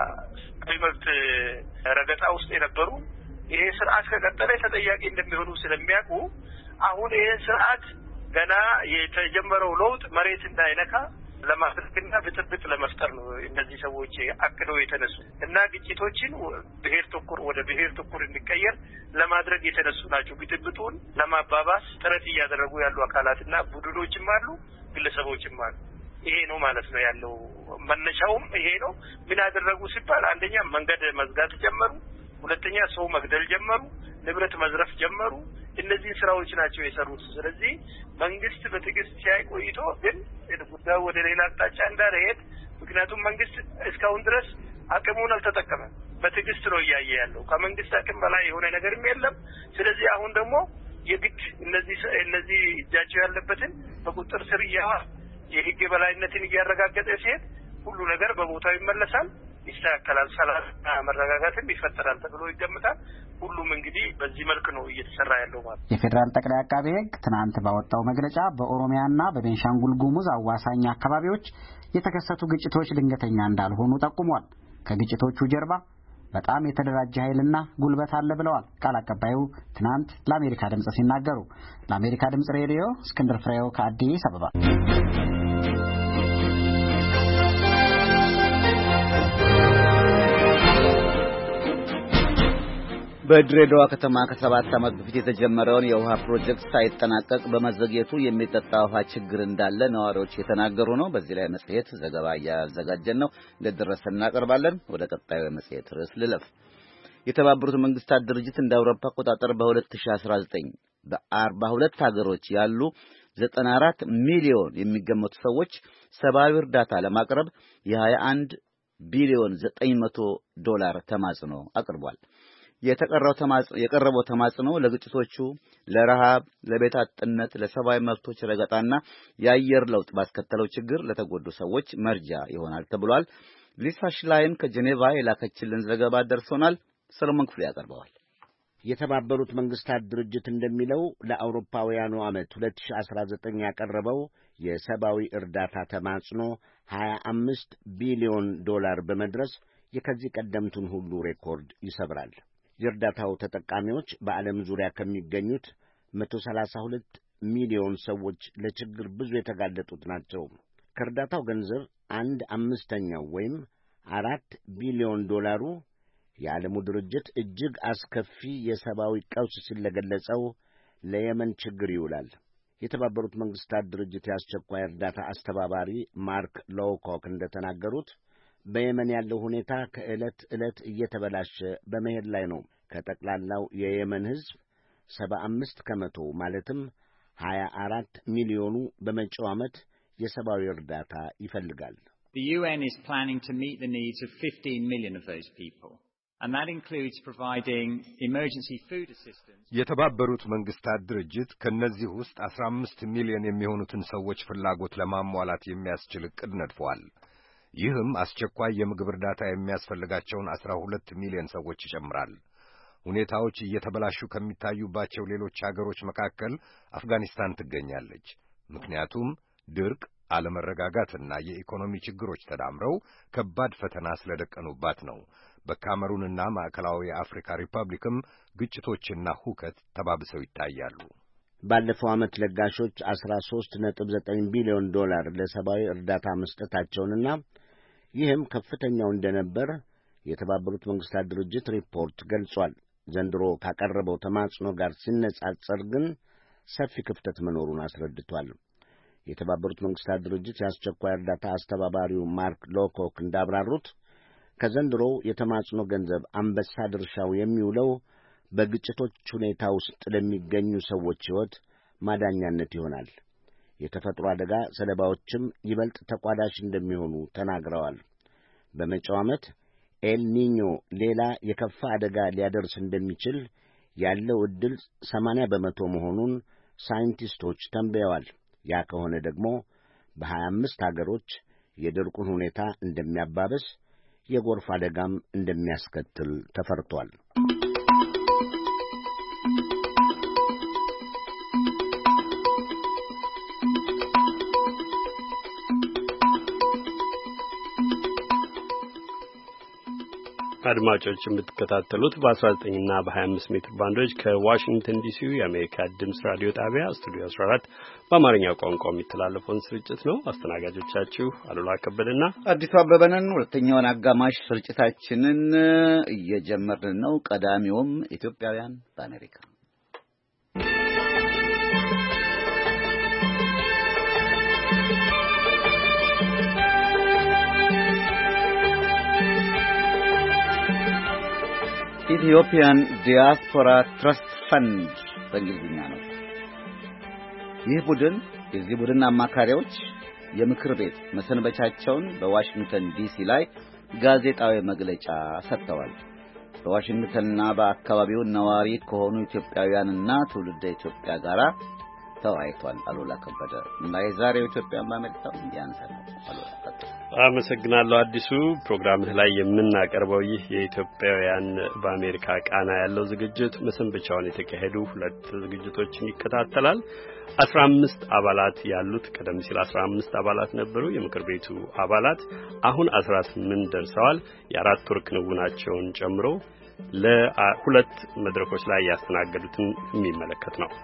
በመብት ረገጣ ውስጥ የነበሩ ይሄ ስርዓት ከቀጠለ ተጠያቂ እንደሚሆኑ ስለሚያውቁ አሁን ይሄ ስርዓት ገና የተጀመረው ለውጥ መሬት እንዳይነካ ለማድረግና ብጥብጥ ለመፍጠር ነው እነዚህ ሰዎች አቅደው የተነሱ እና ግጭቶችን ብሔር ተኮር ወደ ብሔር ተኮር እንዲቀየር ለማድረግ የተነሱ ናቸው። ብጥብጡን ለማባባስ ጥረት እያደረጉ ያሉ አካላትና ቡድኖችም አሉ፣ ግለሰቦችም አሉ። ይሄ ነው ማለት ነው ያለው መነሻውም ይሄ ነው። ምን ያደረጉ ሲባል አንደኛ መንገድ መዝጋት ጀመሩ፣ ሁለተኛ ሰው መግደል ጀመሩ፣ ንብረት መዝረፍ ጀመሩ። እነዚህ ስራዎች ናቸው የሰሩት። ስለዚህ መንግስት በትዕግስት ሲያይ ቆይቶ ግን ጉዳዩ ወደ ሌላ አቅጣጫ እንዳይሄድ ምክንያቱም መንግስት እስካሁን ድረስ አቅሙን አልተጠቀመም። በትዕግስት ነው እያየ ያለው። ከመንግስት አቅም በላይ የሆነ ነገርም የለም። ስለዚህ አሁን ደግሞ የግድ እነዚህ እነዚህ እጃቸው ያለበትን በቁጥጥር ስር እያዋል የህግ የበላይነትን እያረጋገጠ ሲሄድ ሁሉ ነገር በቦታው ይመለሳል፣ ይስተካከላል፣ ሰላምና መረጋጋትም ይፈጠራል ተብሎ ይገምታል። ሁሉም እንግዲህ በዚህ መልክ ነው እየተሰራ ያለው ማለት ነው። የፌዴራል ጠቅላይ አቃቤ ሕግ ትናንት ባወጣው መግለጫ በኦሮሚያና በቤንሻንጉል ጉሙዝ አዋሳኝ አካባቢዎች የተከሰቱ ግጭቶች ድንገተኛ እንዳልሆኑ ጠቁሟል። ከግጭቶቹ ጀርባ በጣም የተደራጀ ኃይልና ጉልበት አለ ብለዋል ቃል አቀባዩ ትናንት ለአሜሪካ ድምጽ ሲናገሩ። ለአሜሪካ ድምጽ ሬዲዮ እስክንድር ፍሬው ከአዲስ አበባ። በድሬዳዋ ከተማ ከሰባት ዓመት በፊት የተጀመረውን የውሃ ፕሮጀክት ሳይጠናቀቅ በመዘግየቱ የሚጠጣ ውሃ ችግር እንዳለ ነዋሪዎች የተናገሩ ነው። በዚህ ላይ መጽሔት ዘገባ እያዘጋጀን ነው፣ እንደደረሰ እናቀርባለን። ወደ ቀጣዩ መጽሔት ርዕስ ልለፍ። የተባበሩት መንግስታት ድርጅት እንደ አውሮፓ አቆጣጠር በ2019 በአርባ ሁለት ሀገሮች ያሉ ዘጠና አራት ሚሊዮን የሚገመቱ ሰዎች ሰብአዊ እርዳታ ለማቅረብ የ21 ቢሊዮን ዘጠኝ መቶ ዶላር ተማጽኖ አቅርቧል። የተቀረው ተማጽኖ የቀረበው ተማጽኖ ለግጭቶቹ፣ ለረሃብ፣ ለቤት አጥነት፣ ለሰብአዊ መብቶች ረገጣና የአየር ለውጥ ባስከተለው ችግር ለተጎዱ ሰዎች መርጃ ይሆናል ተብሏል። ሊሳ ሽላይን ከጄኔቫ የላከችልን ዘገባ ደርሶናል። ሰለሞን ክፍሌ ያቀርበዋል። የተባበሩት መንግስታት ድርጅት እንደሚለው ለአውሮፓውያኑ ዓመት ሁለት ሺህ አስራ ዘጠኝ ያቀረበው የሰብአዊ እርዳታ ተማጽኖ ሀያ አምስት ቢሊዮን ዶላር በመድረስ የከዚህ ቀደምቱን ሁሉ ሬኮርድ ይሰብራል። የእርዳታው ተጠቃሚዎች በዓለም ዙሪያ ከሚገኙት መቶ ሰላሳ ሁለት ሚሊዮን ሰዎች ለችግር ብዙ የተጋለጡት ናቸው። ከእርዳታው ገንዘብ አንድ አምስተኛው ወይም አራት ቢሊዮን ዶላሩ የዓለሙ ድርጅት እጅግ አስከፊ የሰብአዊ ቀውስ ሲል ለገለጸው ለየመን ችግር ይውላል። የተባበሩት መንግስታት ድርጅት የአስቸኳይ እርዳታ አስተባባሪ ማርክ ሎውኮክ እንደተናገሩት በየመን ያለው ሁኔታ ከዕለት ዕለት እየተበላሸ በመሄድ ላይ ነው። ከጠቅላላው የየመን ሕዝብ ሰባ አምስት ከመቶ ማለትም ሀያ አራት ሚሊዮኑ በመጪው ዓመት የሰብአዊ እርዳታ ይፈልጋል። The U N is planning to meet the needs of fifteen million of those people, and that includes providing emergency food assistance. የተባበሩት መንግስታት ድርጅት ከነዚህ ውስጥ አስራ አምስት ሚሊዮን የሚሆኑትን ሰዎች ፍላጎት ለማሟላት የሚያስችል ዕቅድ ነድፏል። ይህም አስቸኳይ የምግብ እርዳታ የሚያስፈልጋቸውን አስራ ሁለት ሚሊዮን ሰዎች ይጨምራል። ሁኔታዎች እየተበላሹ ከሚታዩባቸው ሌሎች ሀገሮች መካከል አፍጋኒስታን ትገኛለች። ምክንያቱም ድርቅ፣ አለመረጋጋትና የኢኮኖሚ ችግሮች ተዳምረው ከባድ ፈተና ስለደቀኑባት ነው። በካሜሩንና ማዕከላዊ አፍሪካ ሪፐብሊክም ግጭቶችና ሁከት ተባብሰው ይታያሉ። ባለፈው ዓመት ለጋሾች አስራ ሦስት ነጥብ ዘጠኝ ቢሊዮን ዶላር ለሰብአዊ እርዳታ መስጠታቸውንና ይህም ከፍተኛው እንደነበር የተባበሩት መንግስታት ድርጅት ሪፖርት ገልጿል። ዘንድሮ ካቀረበው ተማጽኖ ጋር ሲነጻጸር ግን ሰፊ ክፍተት መኖሩን አስረድቷል። የተባበሩት መንግስታት ድርጅት የአስቸኳይ እርዳታ አስተባባሪው ማርክ ሎኮክ እንዳብራሩት ከዘንድሮው የተማጽኖ ገንዘብ አንበሳ ድርሻው የሚውለው በግጭቶች ሁኔታ ውስጥ ለሚገኙ ሰዎች ሕይወት ማዳኛነት ይሆናል። የተፈጥሮ አደጋ ሰለባዎችም ይበልጥ ተቋዳሽ እንደሚሆኑ ተናግረዋል። በመጪው ዓመት ኤል ኒኞ ሌላ የከፋ አደጋ ሊያደርስ እንደሚችል ያለው ዕድል ሰማንያ በመቶ መሆኑን ሳይንቲስቶች ተንብየዋል። ያ ከሆነ ደግሞ በሀያ አምስት አገሮች የድርቁን ሁኔታ እንደሚያባብስ፣ የጎርፍ አደጋም እንደሚያስከትል ተፈርቷል። አድማጮች የምትከታተሉት በአስራ ዘጠኝ እና በሀያ አምስት ሜትር ባንዶች ከዋሽንግተን ዲሲ የአሜሪካ ድምጽ ራዲዮ ጣቢያ ስቱዲዮ አስራ አራት በአማርኛ ቋንቋ የሚተላለፈውን ስርጭት ነው። አስተናጋጆቻችሁ አሉላ ከበደና አዲሱ አበበ ነን። ሁለተኛውን አጋማሽ ስርጭታችንን እየጀመርን ነው። ቀዳሚውም ኢትዮጵያውያን በአሜሪካ ኢትዮጵያን ዲያስፖራ ትረስት ፈንድ በእንግሊዝኛ ነው። ይህ ቡድን የዚህ ቡድን አማካሪዎች የምክር ቤት መሰንበቻቸውን በዋሽንግተን ዲሲ ላይ ጋዜጣዊ መግለጫ ሰጥተዋል። በዋሽንግተንና በአካባቢው ነዋሪ ከሆኑ ኢትዮጵያውያንና ትውልደ ኢትዮጵያ ጋር ተወያይቷል። አሉላ ከበደ እና የዛሬው ኢትዮጵያን በአሜሪካ እንዲያንሳል። አሉላ አመሰግናለሁ አዲሱ ፕሮግራምህ ላይ የምናቀርበው ይህ የኢትዮጵያውያን በአሜሪካ ቃና ያለው ዝግጅት መሰንበቻውን የተካሄዱ ሁለት ዝግጅቶችን ይከታተላል። አስራ አምስት አባላት ያሉት ቀደም ሲል አስራ አምስት አባላት ነበሩ የምክር ቤቱ አባላት አሁን አስራ ስምንት ደርሰዋል። የአራት ወር ክንውናቸውን ጨምሮ ለሁለት መድረኮች ላይ ያስተናገዱትን የሚመለከት ነው።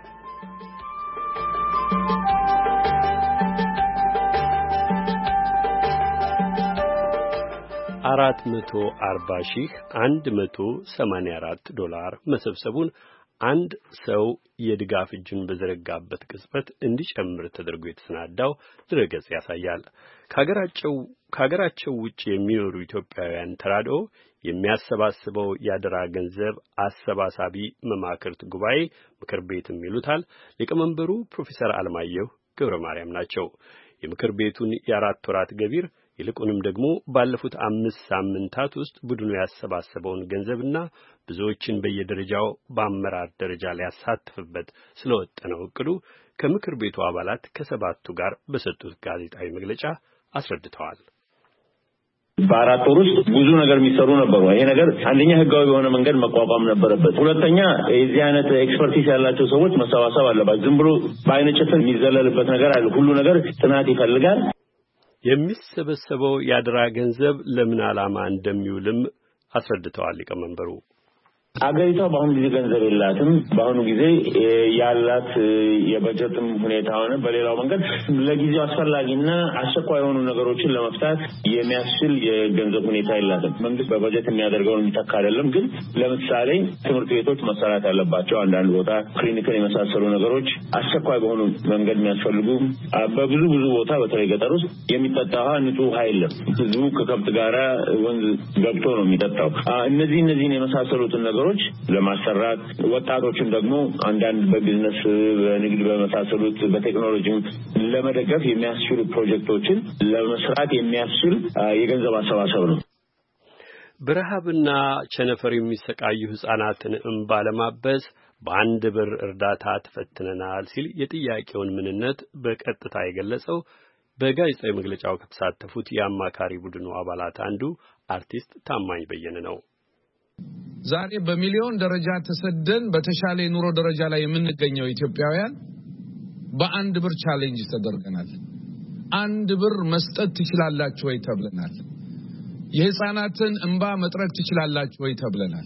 አራት መቶ አርባ ሺህ አንድ መቶ ሰማንያ አራት ዶላር መሰብሰቡን አንድ ሰው የድጋፍ እጁን በዘረጋበት ቅጽበት እንዲጨምር ተደርጎ የተሰናዳው ድረገጽ ያሳያል። ከሀገራቸው ከሀገራቸው ውጭ የሚኖሩ ኢትዮጵያውያን ተራድኦ የሚያሰባስበው ያደራ ገንዘብ አሰባሳቢ መማክርት ጉባኤ ምክር ቤትም ይሉታል ሊቀመንበሩ ፕሮፌሰር አለማየሁ ገብረ ማርያም ናቸው። የምክር ቤቱን የአራት ወራት ገቢር ይልቁንም ደግሞ ባለፉት አምስት ሳምንታት ውስጥ ቡድኑ ያሰባሰበውን ገንዘብና ብዙዎችን በየደረጃው በአመራር ደረጃ ሊያሳትፍበት ስለወጠነው እቅዱ ከምክር ቤቱ አባላት ከሰባቱ ጋር በሰጡት ጋዜጣዊ መግለጫ አስረድተዋል። በአራት ወር ውስጥ ብዙ ነገር የሚሰሩ ነበሩ። ይሄ ነገር አንደኛ ህጋዊ በሆነ መንገድ መቋቋም ነበረበት። ሁለተኛ የዚህ አይነት ኤክስፐርቲስ ያላቸው ሰዎች መሰባሰብ አለባቸው። ዝም ብሎ በአይነ ጭፍን የሚዘለልበት ነገር አለ። ሁሉ ነገር ጥናት ይፈልጋል። የሚሰበሰበው ያደራ ገንዘብ ለምን ዓላማ እንደሚውልም አስረድተዋል ሊቀመንበሩ። አገሪቷ በአሁኑ ጊዜ ገንዘብ የላትም። በአሁኑ ጊዜ ያላት የበጀትም ሁኔታ ሆነ በሌላው መንገድ ለጊዜው አስፈላጊና አስቸኳይ የሆኑ ነገሮችን ለመፍታት የሚያስችል የገንዘብ ሁኔታ የላትም። መንግስት በበጀት የሚያደርገውን የሚተካ አይደለም። ግን ለምሳሌ ትምህርት ቤቶች መሰራት ያለባቸው አንዳንድ ቦታ ክሊኒክን የመሳሰሉ ነገሮች አስቸኳይ በሆኑ መንገድ የሚያስፈልጉ በብዙ ብዙ ቦታ በተለይ ገጠር ውስጥ የሚጠጣ ውሃ ንጹህ ውሃ የለም። ህዝቡ ከከብት ጋራ ወንዝ ገብቶ ነው የሚጠጣው። እነዚህ እነዚህን የመሳሰሉትን ነገሮች ለማሰራት ወጣቶችን ደግሞ አንዳንድ በቢዝነስ በንግድ በመሳሰሉት በቴክኖሎጂ ለመደገፍ የሚያስችሉ ፕሮጀክቶችን ለመስራት የሚያስችል የገንዘብ አሰባሰብ ነው። በረሃብና ቸነፈር የሚሰቃዩ ህጻናትን እንባ ለማበስ በአንድ ብር እርዳታ ተፈትነናል ሲል የጥያቄውን ምንነት በቀጥታ የገለጸው በጋዜጣዊ መግለጫው ከተሳተፉት የአማካሪ ቡድኑ አባላት አንዱ አርቲስት ታማኝ በየነ ነው። ዛሬ በሚሊዮን ደረጃ ተሰደን በተሻለ ኑሮ ደረጃ ላይ የምንገኘው ኢትዮጵያውያን በአንድ ብር ቻሌንጅ ተደርገናል። አንድ ብር መስጠት ትችላላችሁ ወይ ተብለናል። የህፃናትን እንባ መጥረግ ትችላላችሁ ወይ ተብለናል።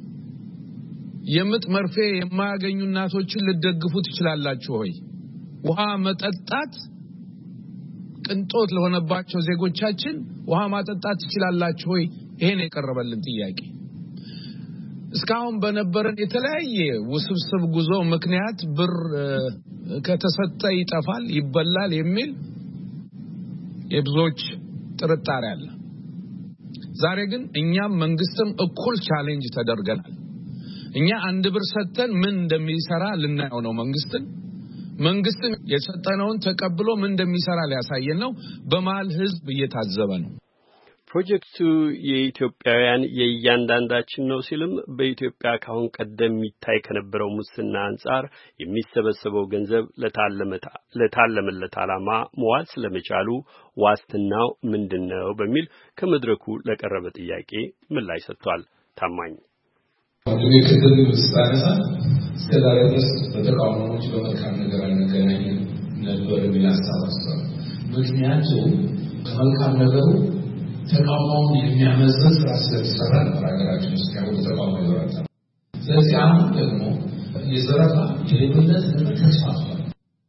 የምጥ መርፌ የማያገኙ እናቶችን ልትደግፉ ትችላላችሁ ወይ? ውሃ መጠጣት ቅንጦት ለሆነባቸው ዜጎቻችን ውሃ ማጠጣት ትችላላችሁ ወይ? ይሄን የቀረበልን ጥያቄ እስካሁን በነበረን የተለያየ ውስብስብ ጉዞ ምክንያት ብር ከተሰጠ ይጠፋል ይበላል የሚል የብዙዎች ጥርጣሬ አለ። ዛሬ ግን እኛም መንግስትም እኩል ቻሌንጅ ተደርገናል። እኛ አንድ ብር ሰጥተን ምን እንደሚሰራ ልናየው ነው። መንግስትን መንግስትን የሰጠነውን ተቀብሎ ምን እንደሚሰራ ሊያሳየን ነው። በመሃል ህዝብ እየታዘበ ነው። ፕሮጀክቱ የኢትዮጵያውያን የእያንዳንዳችን ነው ሲልም በኢትዮጵያ ካሁን ቀደም የሚታይ ከነበረው ሙስና አንጻር የሚሰበሰበው ገንዘብ ለታለመለት ዓላማ መዋል ስለመቻሉ ዋስትናው ምንድነው በሚል ከመድረኩ ለቀረበ ጥያቄ ምላሽ ሰጥቷል። ታማኝ ወንድሜ ስታነሳ እስከዛሬ ድረስ በተቃውሞዎች በመልካም ነገር አንገናኝም ነበር የሚል ሀሳብ አስተዋል። ምክንያቱም ከመልካም ነገሩ ተቃውሞውን የሚያመዝን ስራ ስለተሰራ ነበር ሀገራችን ውስጥ ያው ተቃውሞ ይወራል። ስለዚህ አሁን ደግሞ የዘረፋ የሌብነት ነገር ተስፋፍቷል።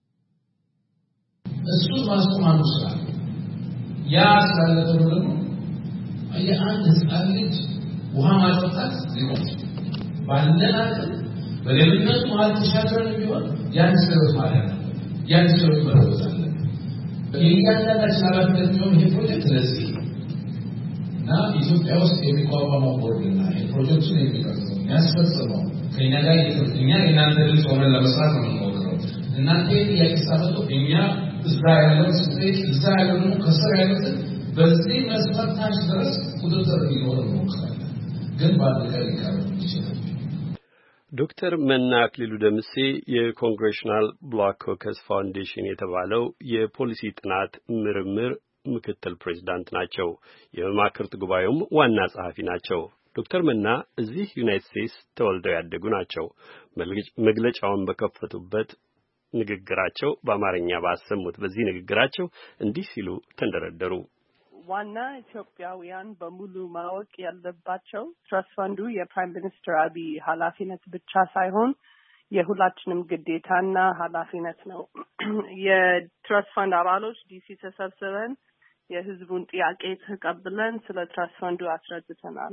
እሱን ማስቆም አንዱ ስራ ያ ስላለ ደግሞ የአንድ ህፃን ልጅ ውሃ ማጠጣት ሊቆም ባለናል በሌብነቱ ማለት ተሻግረን ቢሆን ያን ስለሆነ ማለት ነው ያን ስለሆነ ማለት ነው የእያንዳንዳችን ኃላፊነት ቢሆን ይሄ ፕሮጀክት ለዚህ እና ኢትዮጵያ ውስጥ የሚቋቋመው ቦርድና ፕሮጀክቱን የሚቀርጸው የሚያስፈጽመው ከእኛ ጋር እኛ የእናንተ ድምፅ ሆነን ለመስራት ነው የምንሞክረው። እናንተ ጥያቄ ሳመጡ እኛ እዛ ያለው ስንት እዛ ያለው ከስር ያሉትን በዚህ መስመር ታች ድረስ ቁጥጥር እንዲኖር እንሞክራለን። ግን ባለቀር ይቀርብ ይችላል። ዶክተር መና አክሊሉ ደምሴ የኮንግሬሽናል ብላክ ኮከስ ፋውንዴሽን የተባለው የፖሊሲ ጥናት ምርምር ምክትል ፕሬዝዳንት ናቸው። የመማክርት ጉባኤውም ዋና ጸሐፊ ናቸው። ዶክተር መና እዚህ ዩናይትድ ስቴትስ ተወልደው ያደጉ ናቸው። መግለጫውን በከፈቱበት ንግግራቸው በአማርኛ ባሰሙት በዚህ ንግግራቸው እንዲህ ሲሉ ተንደረደሩ። ዋና ኢትዮጵያውያን በሙሉ ማወቅ ያለባቸው ትረስት ፈንዱ የፕራይም ሚኒስትር አብይ ኃላፊነት ብቻ ሳይሆን የሁላችንም ግዴታና ኃላፊነት ነው። የትረስት ፈንድ አባሎች ዲሲ ተሰብስበን የህዝቡን ጥያቄ ተቀብለን ስለ ትረስት ፈንዱ አስረድተናል።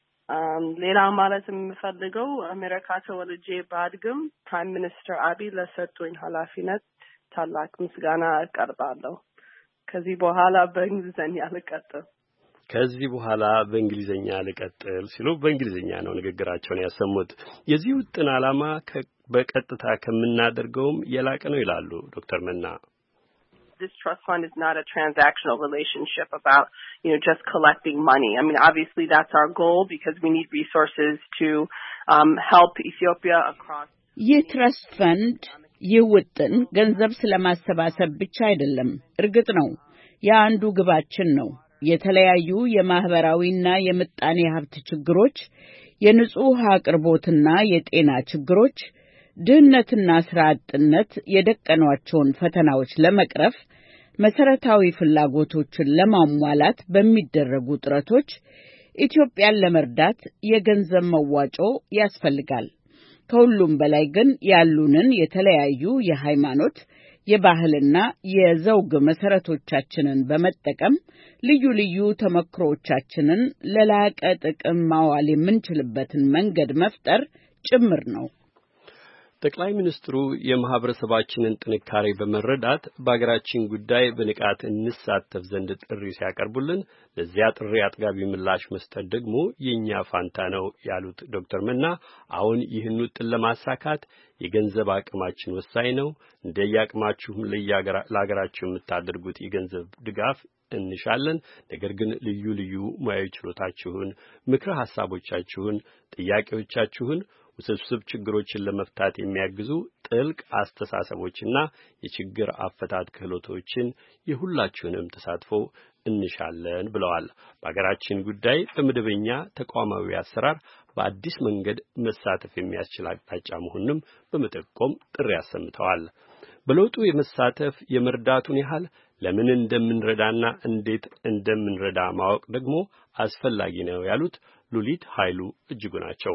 ሌላ ማለት የምፈልገው አሜሪካ ተወልጄ ባድግም ፕራይም ሚኒስትር አብይ ለሰጡኝ ኃላፊነት ታላቅ ምስጋና አቀርባለሁ። ከዚህ በኋላ በእንግሊዘኛ ልቀጥል ከዚህ በኋላ በእንግሊዘኛ ልቀጥል ሲሉ በእንግሊዘኛ ነው ንግግራቸውን ያሰሙት። የዚህ ውጥን ዓላማ በቀጥታ ከምናደርገውም የላቀ ነው ይላሉ ዶክተር መና። This trust fund is not a transactional relationship about, you know, just collecting money. I mean, obviously that's our goal because we need resources to um, help Ethiopia across. ይህ ትረስት ፈንድ ይህ ውጥን ገንዘብ ስለማሰባሰብ ብቻ አይደለም። እርግጥ ነው የአንዱ ግባችን ነው። የተለያዩ የማህበራዊና የምጣኔ ሀብት ችግሮች፣ የንጹህ አቅርቦትና የጤና ችግሮች፣ ድህነትና ስራ አጥነት የደቀኗቸውን ፈተናዎች ለመቅረፍ መሰረታዊ ፍላጎቶችን ለማሟላት በሚደረጉ ጥረቶች ኢትዮጵያን ለመርዳት የገንዘብ መዋጮ ያስፈልጋል። ከሁሉም በላይ ግን ያሉንን የተለያዩ የሃይማኖት፣ የባህልና የዘውግ መሰረቶቻችንን በመጠቀም ልዩ ልዩ ተመክሮቻችንን ለላቀ ጥቅም ማዋል የምንችልበትን መንገድ መፍጠር ጭምር ነው። ጠቅላይ ሚኒስትሩ የማህበረሰባችንን ጥንካሬ በመረዳት በአገራችን ጉዳይ በንቃት እንሳተፍ ዘንድ ጥሪ ሲያቀርቡልን ለዚያ ጥሪ አጥጋቢ ምላሽ መስጠት ደግሞ የኛ ፋንታ ነው ያሉት ዶክተር መና አሁን ይህን ውጥን ለማሳካት የገንዘብ አቅማችን ወሳኝ ነው። እንደየአቅማችሁም ለአገራችሁ የምታደርጉት የገንዘብ ድጋፍ እንሻለን። ነገር ግን ልዩ ልዩ ሙያዊ ችሎታችሁን፣ ምክረ ሐሳቦቻችሁን፣ ጥያቄዎቻችሁን ውስብስብ ችግሮችን ለመፍታት የሚያግዙ ጥልቅ አስተሳሰቦችና የችግር አፈታት ክህሎቶችን የሁላችሁንም ተሳትፎ እንሻለን ብለዋል። በአገራችን ጉዳይ በመደበኛ ተቋማዊ አሰራር በአዲስ መንገድ መሳተፍ የሚያስችል አቅጣጫ መሆኑንም በመጠቆም ጥሪ አሰምተዋል። በለውጡ የመሳተፍ የመርዳቱን ያህል ለምን እንደምንረዳና እንዴት እንደምንረዳ ማወቅ ደግሞ አስፈላጊ ነው ያሉት ሉሊት ኃይሉ እጅጉ ናቸው።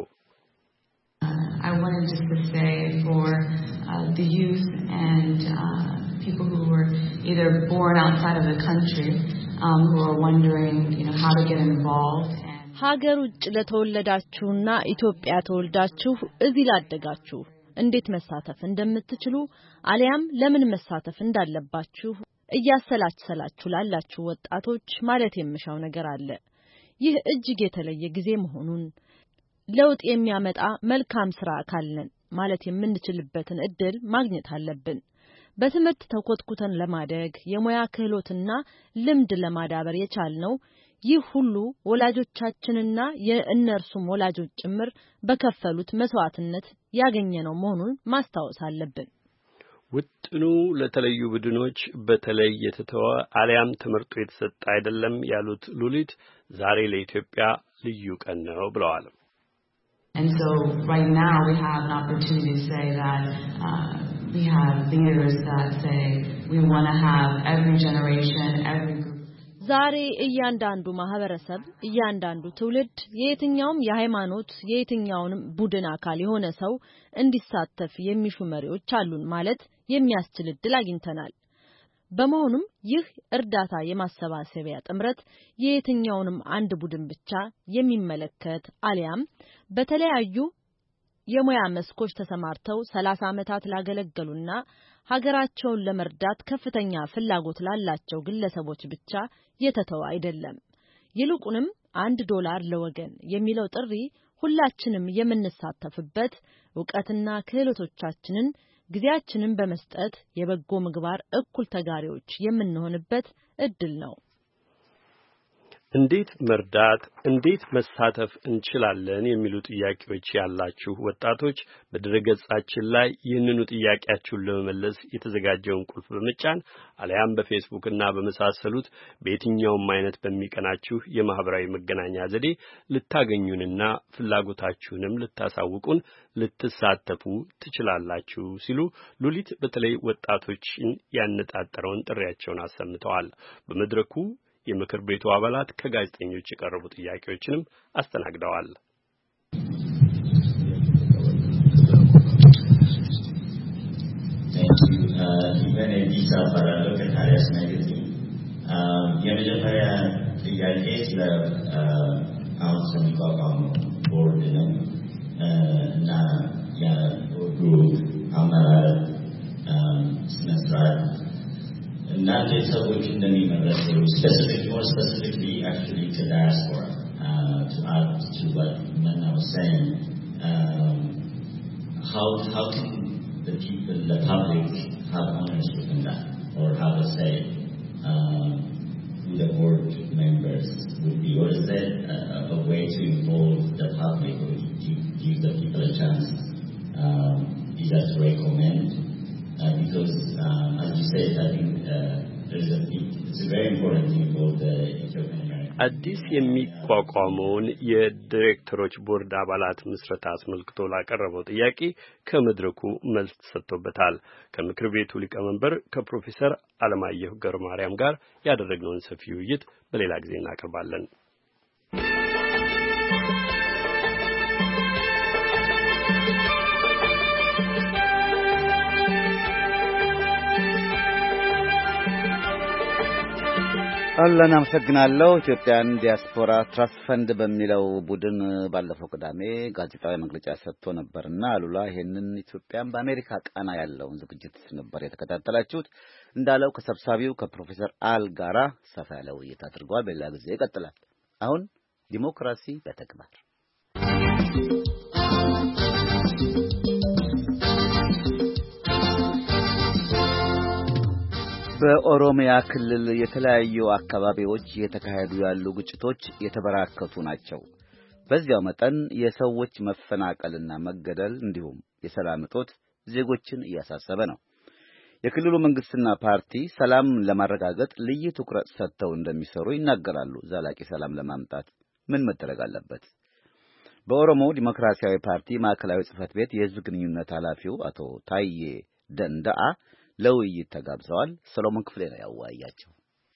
I wanted just to say for uh, the youth and uh, people who were either born outside of the country um, who are wondering, you know, how to get involved. ሀገር ውጭ ለተወለዳችሁና ኢትዮጵያ ተወልዳችሁ እዚህ ላደጋችሁ እንዴት መሳተፍ እንደምትችሉ አሊያም ለምን መሳተፍ እንዳለባችሁ እያሰላችላችሁ ላላችሁ ወጣቶች ማለት የምሻው ነገር አለ። ይህ እጅግ የተለየ ጊዜ መሆኑን ለውጥ የሚያመጣ መልካም ስራ ካለን ማለት የምንችልበትን እድል ማግኘት አለብን። በትምህርት ተኮትኩተን ለማደግ የሙያ ክህሎትና ልምድ ለማዳበር የቻልነው ይህ ሁሉ ወላጆቻችንና የእነርሱም ወላጆች ጭምር በከፈሉት መስዋዕትነት ያገኘነው መሆኑን ማስታወስ አለብን። ውጥኑ ለተለዩ ቡድኖች በተለይ የተተወ አሊያም ትምህርቱ የተሰጠ አይደለም ያሉት ሉሊት ዛሬ ለኢትዮጵያ ልዩ ቀን ነው ብለዋል። And so right now we have an opportunity to say that uh, we have leaders that say we want to have every generation, every group. ዛሬ እያንዳንዱ ማህበረሰብ እያንዳንዱ ትውልድ የየትኛውም የሃይማኖት የየትኛውንም ቡድን አካል የሆነ ሰው እንዲሳተፍ የሚሹ መሪዎች አሉን ማለት የሚያስችል እድል አግኝተናል። በመሆኑም ይህ እርዳታ የማሰባሰቢያ ጥምረት የየትኛውንም አንድ ቡድን ብቻ የሚመለከት አሊያም በተለያዩ የሙያ መስኮች ተሰማርተው ሰላሳ ዓመታት ላገለገሉና ሀገራቸውን ለመርዳት ከፍተኛ ፍላጎት ላላቸው ግለሰቦች ብቻ የተተወ አይደለም። ይልቁንም አንድ ዶላር ለወገን የሚለው ጥሪ ሁላችንም የምንሳተፍበት ዕውቀትና ክህሎቶቻችንን ጊዜያችንን በመስጠት የበጎ ምግባር እኩል ተጋሪዎች የምንሆንበት እድል ነው። እንዴት መርዳት እንዴት መሳተፍ እንችላለን የሚሉ ጥያቄዎች ያላችሁ ወጣቶች በድረገጻችን ላይ ይህንኑ ጥያቄያችሁን ለመመለስ የተዘጋጀውን ቁልፍ በመጫን አለያም በፌስቡክ እና በመሳሰሉት በየትኛውም አይነት በሚቀናችሁ የማህበራዊ መገናኛ ዘዴ ልታገኙንና ፍላጎታችሁንም ልታሳውቁን ልትሳተፉ ትችላላችሁ ሲሉ ሉሊት በተለይ ወጣቶችን ያነጣጠረውን ጥሪያቸውን አሰምተዋል። በመድረኩ የምክር ቤቱ አባላት ከጋዜጠኞች የቀረቡ ጥያቄዎችንም አስተናግደዋል። የመጀመሪያ ጥያቄ ስለ አሁን ስለሚቋቋሙ ቦርድ ነው እና የቦርዱ አመራር ስነስርዓት not just so we can then specific, more specifically actually to diaspora, uh, to add to what Manna was saying. Um, how how can the people, the public, have ownership in that, or have a say um, who the board members would be, or is there a, a way to involve the public or give, give the people a chance, um, either to recommend? Uh, because, um, as you said, I think uh, there is a big, it's a very important thing for the Ethiopian American. አዲስ የሚቋቋመውን የዲሬክተሮች ቦርድ አባላት ምስረታ አስመልክቶ ላቀረበው ጥያቄ ከመድረኩ መልስ ተሰጥቶበታል። ከምክር ቤቱ ሊቀመንበር ከፕሮፌሰር አለማየሁ ገብረማርያም ጋር ያደረግነውን ሰፊ ውይይት በሌላ ጊዜ እናቀርባለን። አለን አመሰግናለሁ። ኢትዮጵያን ዲያስፖራ ትራስት ፈንድ በሚለው ቡድን ባለፈው ቅዳሜ ጋዜጣዊ መግለጫ ሰጥቶ ነበርና አሉላ ይሄንን ኢትዮጵያን በአሜሪካ ቃና ያለውን ዝግጅት ነበር የተከታተላችሁት። እንዳለው ከሰብሳቢው ከፕሮፌሰር አል ጋራ ሰፋ ያለ ውይይት አድርጓል። በሌላ ጊዜ ይቀጥላል። አሁን ዲሞክራሲ በተግባር በኦሮሚያ ክልል የተለያዩ አካባቢዎች የተካሄዱ ያሉ ግጭቶች የተበራከቱ ናቸው። በዚያው መጠን የሰዎች መፈናቀልና መገደል እንዲሁም የሰላም እጦት ዜጎችን እያሳሰበ ነው። የክልሉ መንግስትና ፓርቲ ሰላም ለማረጋገጥ ልዩ ትኩረት ሰጥተው እንደሚሰሩ ይናገራሉ። ዘላቂ ሰላም ለማምጣት ምን መደረግ አለበት? በኦሮሞ ዲሞክራሲያዊ ፓርቲ ማዕከላዊ ጽህፈት ቤት የህዝብ ግንኙነት ኃላፊው አቶ ታዬ ደንዳአ ለውይይት ተጋብዘዋል። ሰሎሞን ክፍሌ ነው ያወያያቸው።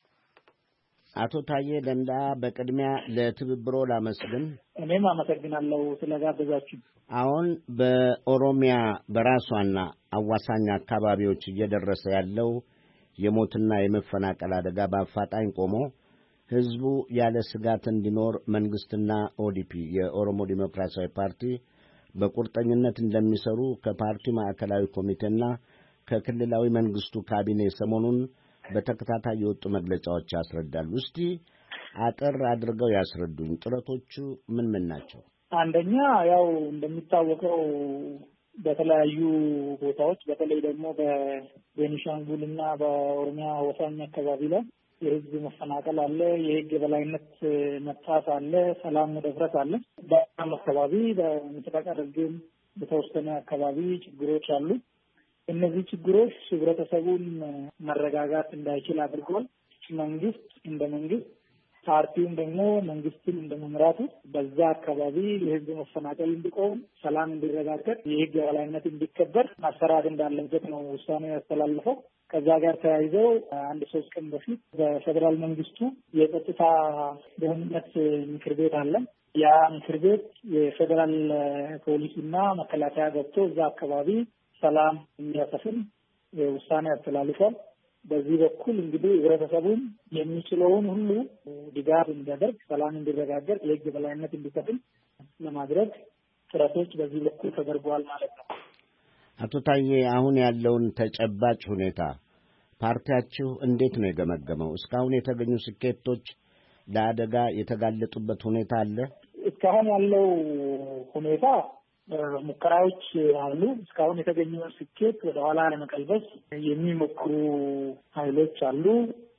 አቶ ታዬ ደንዳአ በቅድሚያ ለትብብሮ ላመስግን። እኔም አመሰግናለሁ ስለጋበዛችሁ። አሁን በኦሮሚያ በራሷና አዋሳኝ አካባቢዎች እየደረሰ ያለው የሞትና የመፈናቀል አደጋ በአፋጣኝ ቆሞ ህዝቡ ያለ ስጋት እንዲኖር መንግስትና ኦዲፒ የኦሮሞ ዲሞክራሲያዊ ፓርቲ በቁርጠኝነት እንደሚሰሩ ከፓርቲው ማዕከላዊ ኮሚቴና ከክልላዊ መንግስቱ ካቢኔ ሰሞኑን በተከታታይ የወጡ መግለጫዎች ያስረዳሉ። እስቲ አጠር አድርገው ያስረዱኝ። ጥረቶቹ ምን ምን ናቸው? አንደኛ ያው እንደሚታወቀው በተለያዩ ቦታዎች በተለይ ደግሞ በቤኒሻንጉልና በኦሮሚያ ወሳኝ አካባቢ ላይ የህዝብ መፈናቀል አለ፣ የህግ የበላይነት መጥፋት አለ፣ ሰላም መደፍረስ አለ። በአም አካባቢ በምስራቅ ሐረርጌም በተወሰነ አካባቢ ችግሮች አሉ። እነዚህ ችግሮች ህብረተሰቡን መረጋጋት እንዳይችል አድርገዋል። መንግስት እንደ መንግስት ፓርቲውም ደግሞ መንግስትን እንደ መምራቱ በዛ አካባቢ የህዝብ መፈናቀል እንዲቆም፣ ሰላም እንዲረጋገጥ፣ የህግ የበላይነት እንዲከበር ማሰራት እንዳለበት ነው ውሳኔ ያስተላለፈው። ከዛ ጋር ተያይዘው አንድ ሶስት ቀን በፊት በፌዴራል መንግስቱ የጸጥታ ደህንነት ምክር ቤት አለ። ያ ምክር ቤት የፌዴራል ፖሊስና መከላከያ ገብቶ እዛ አካባቢ ሰላም እንዲያሰፍን ውሳኔ አስተላልፏል። በዚህ በኩል እንግዲህ ህብረተሰቡን የሚችለውን ሁሉ ድጋፍ እንዲያደርግ፣ ሰላም እንዲረጋገጥ፣ የህግ የበላይነት እንዲከፍል ለማድረግ ጥረቶች በዚህ በኩል ተደርገዋል ማለት ነው። አቶ ታዬ አሁን ያለውን ተጨባጭ ሁኔታ ፓርቲያችሁ እንዴት ነው የገመገመው? እስካሁን የተገኙ ስኬቶች ለአደጋ የተጋለጡበት ሁኔታ አለ? እስካሁን ያለው ሁኔታ ሙከራዎች አሉ። እስካሁን የተገኘውን ስኬት ወደ ኋላ ለመቀልበስ የሚሞክሩ ኃይሎች አሉ።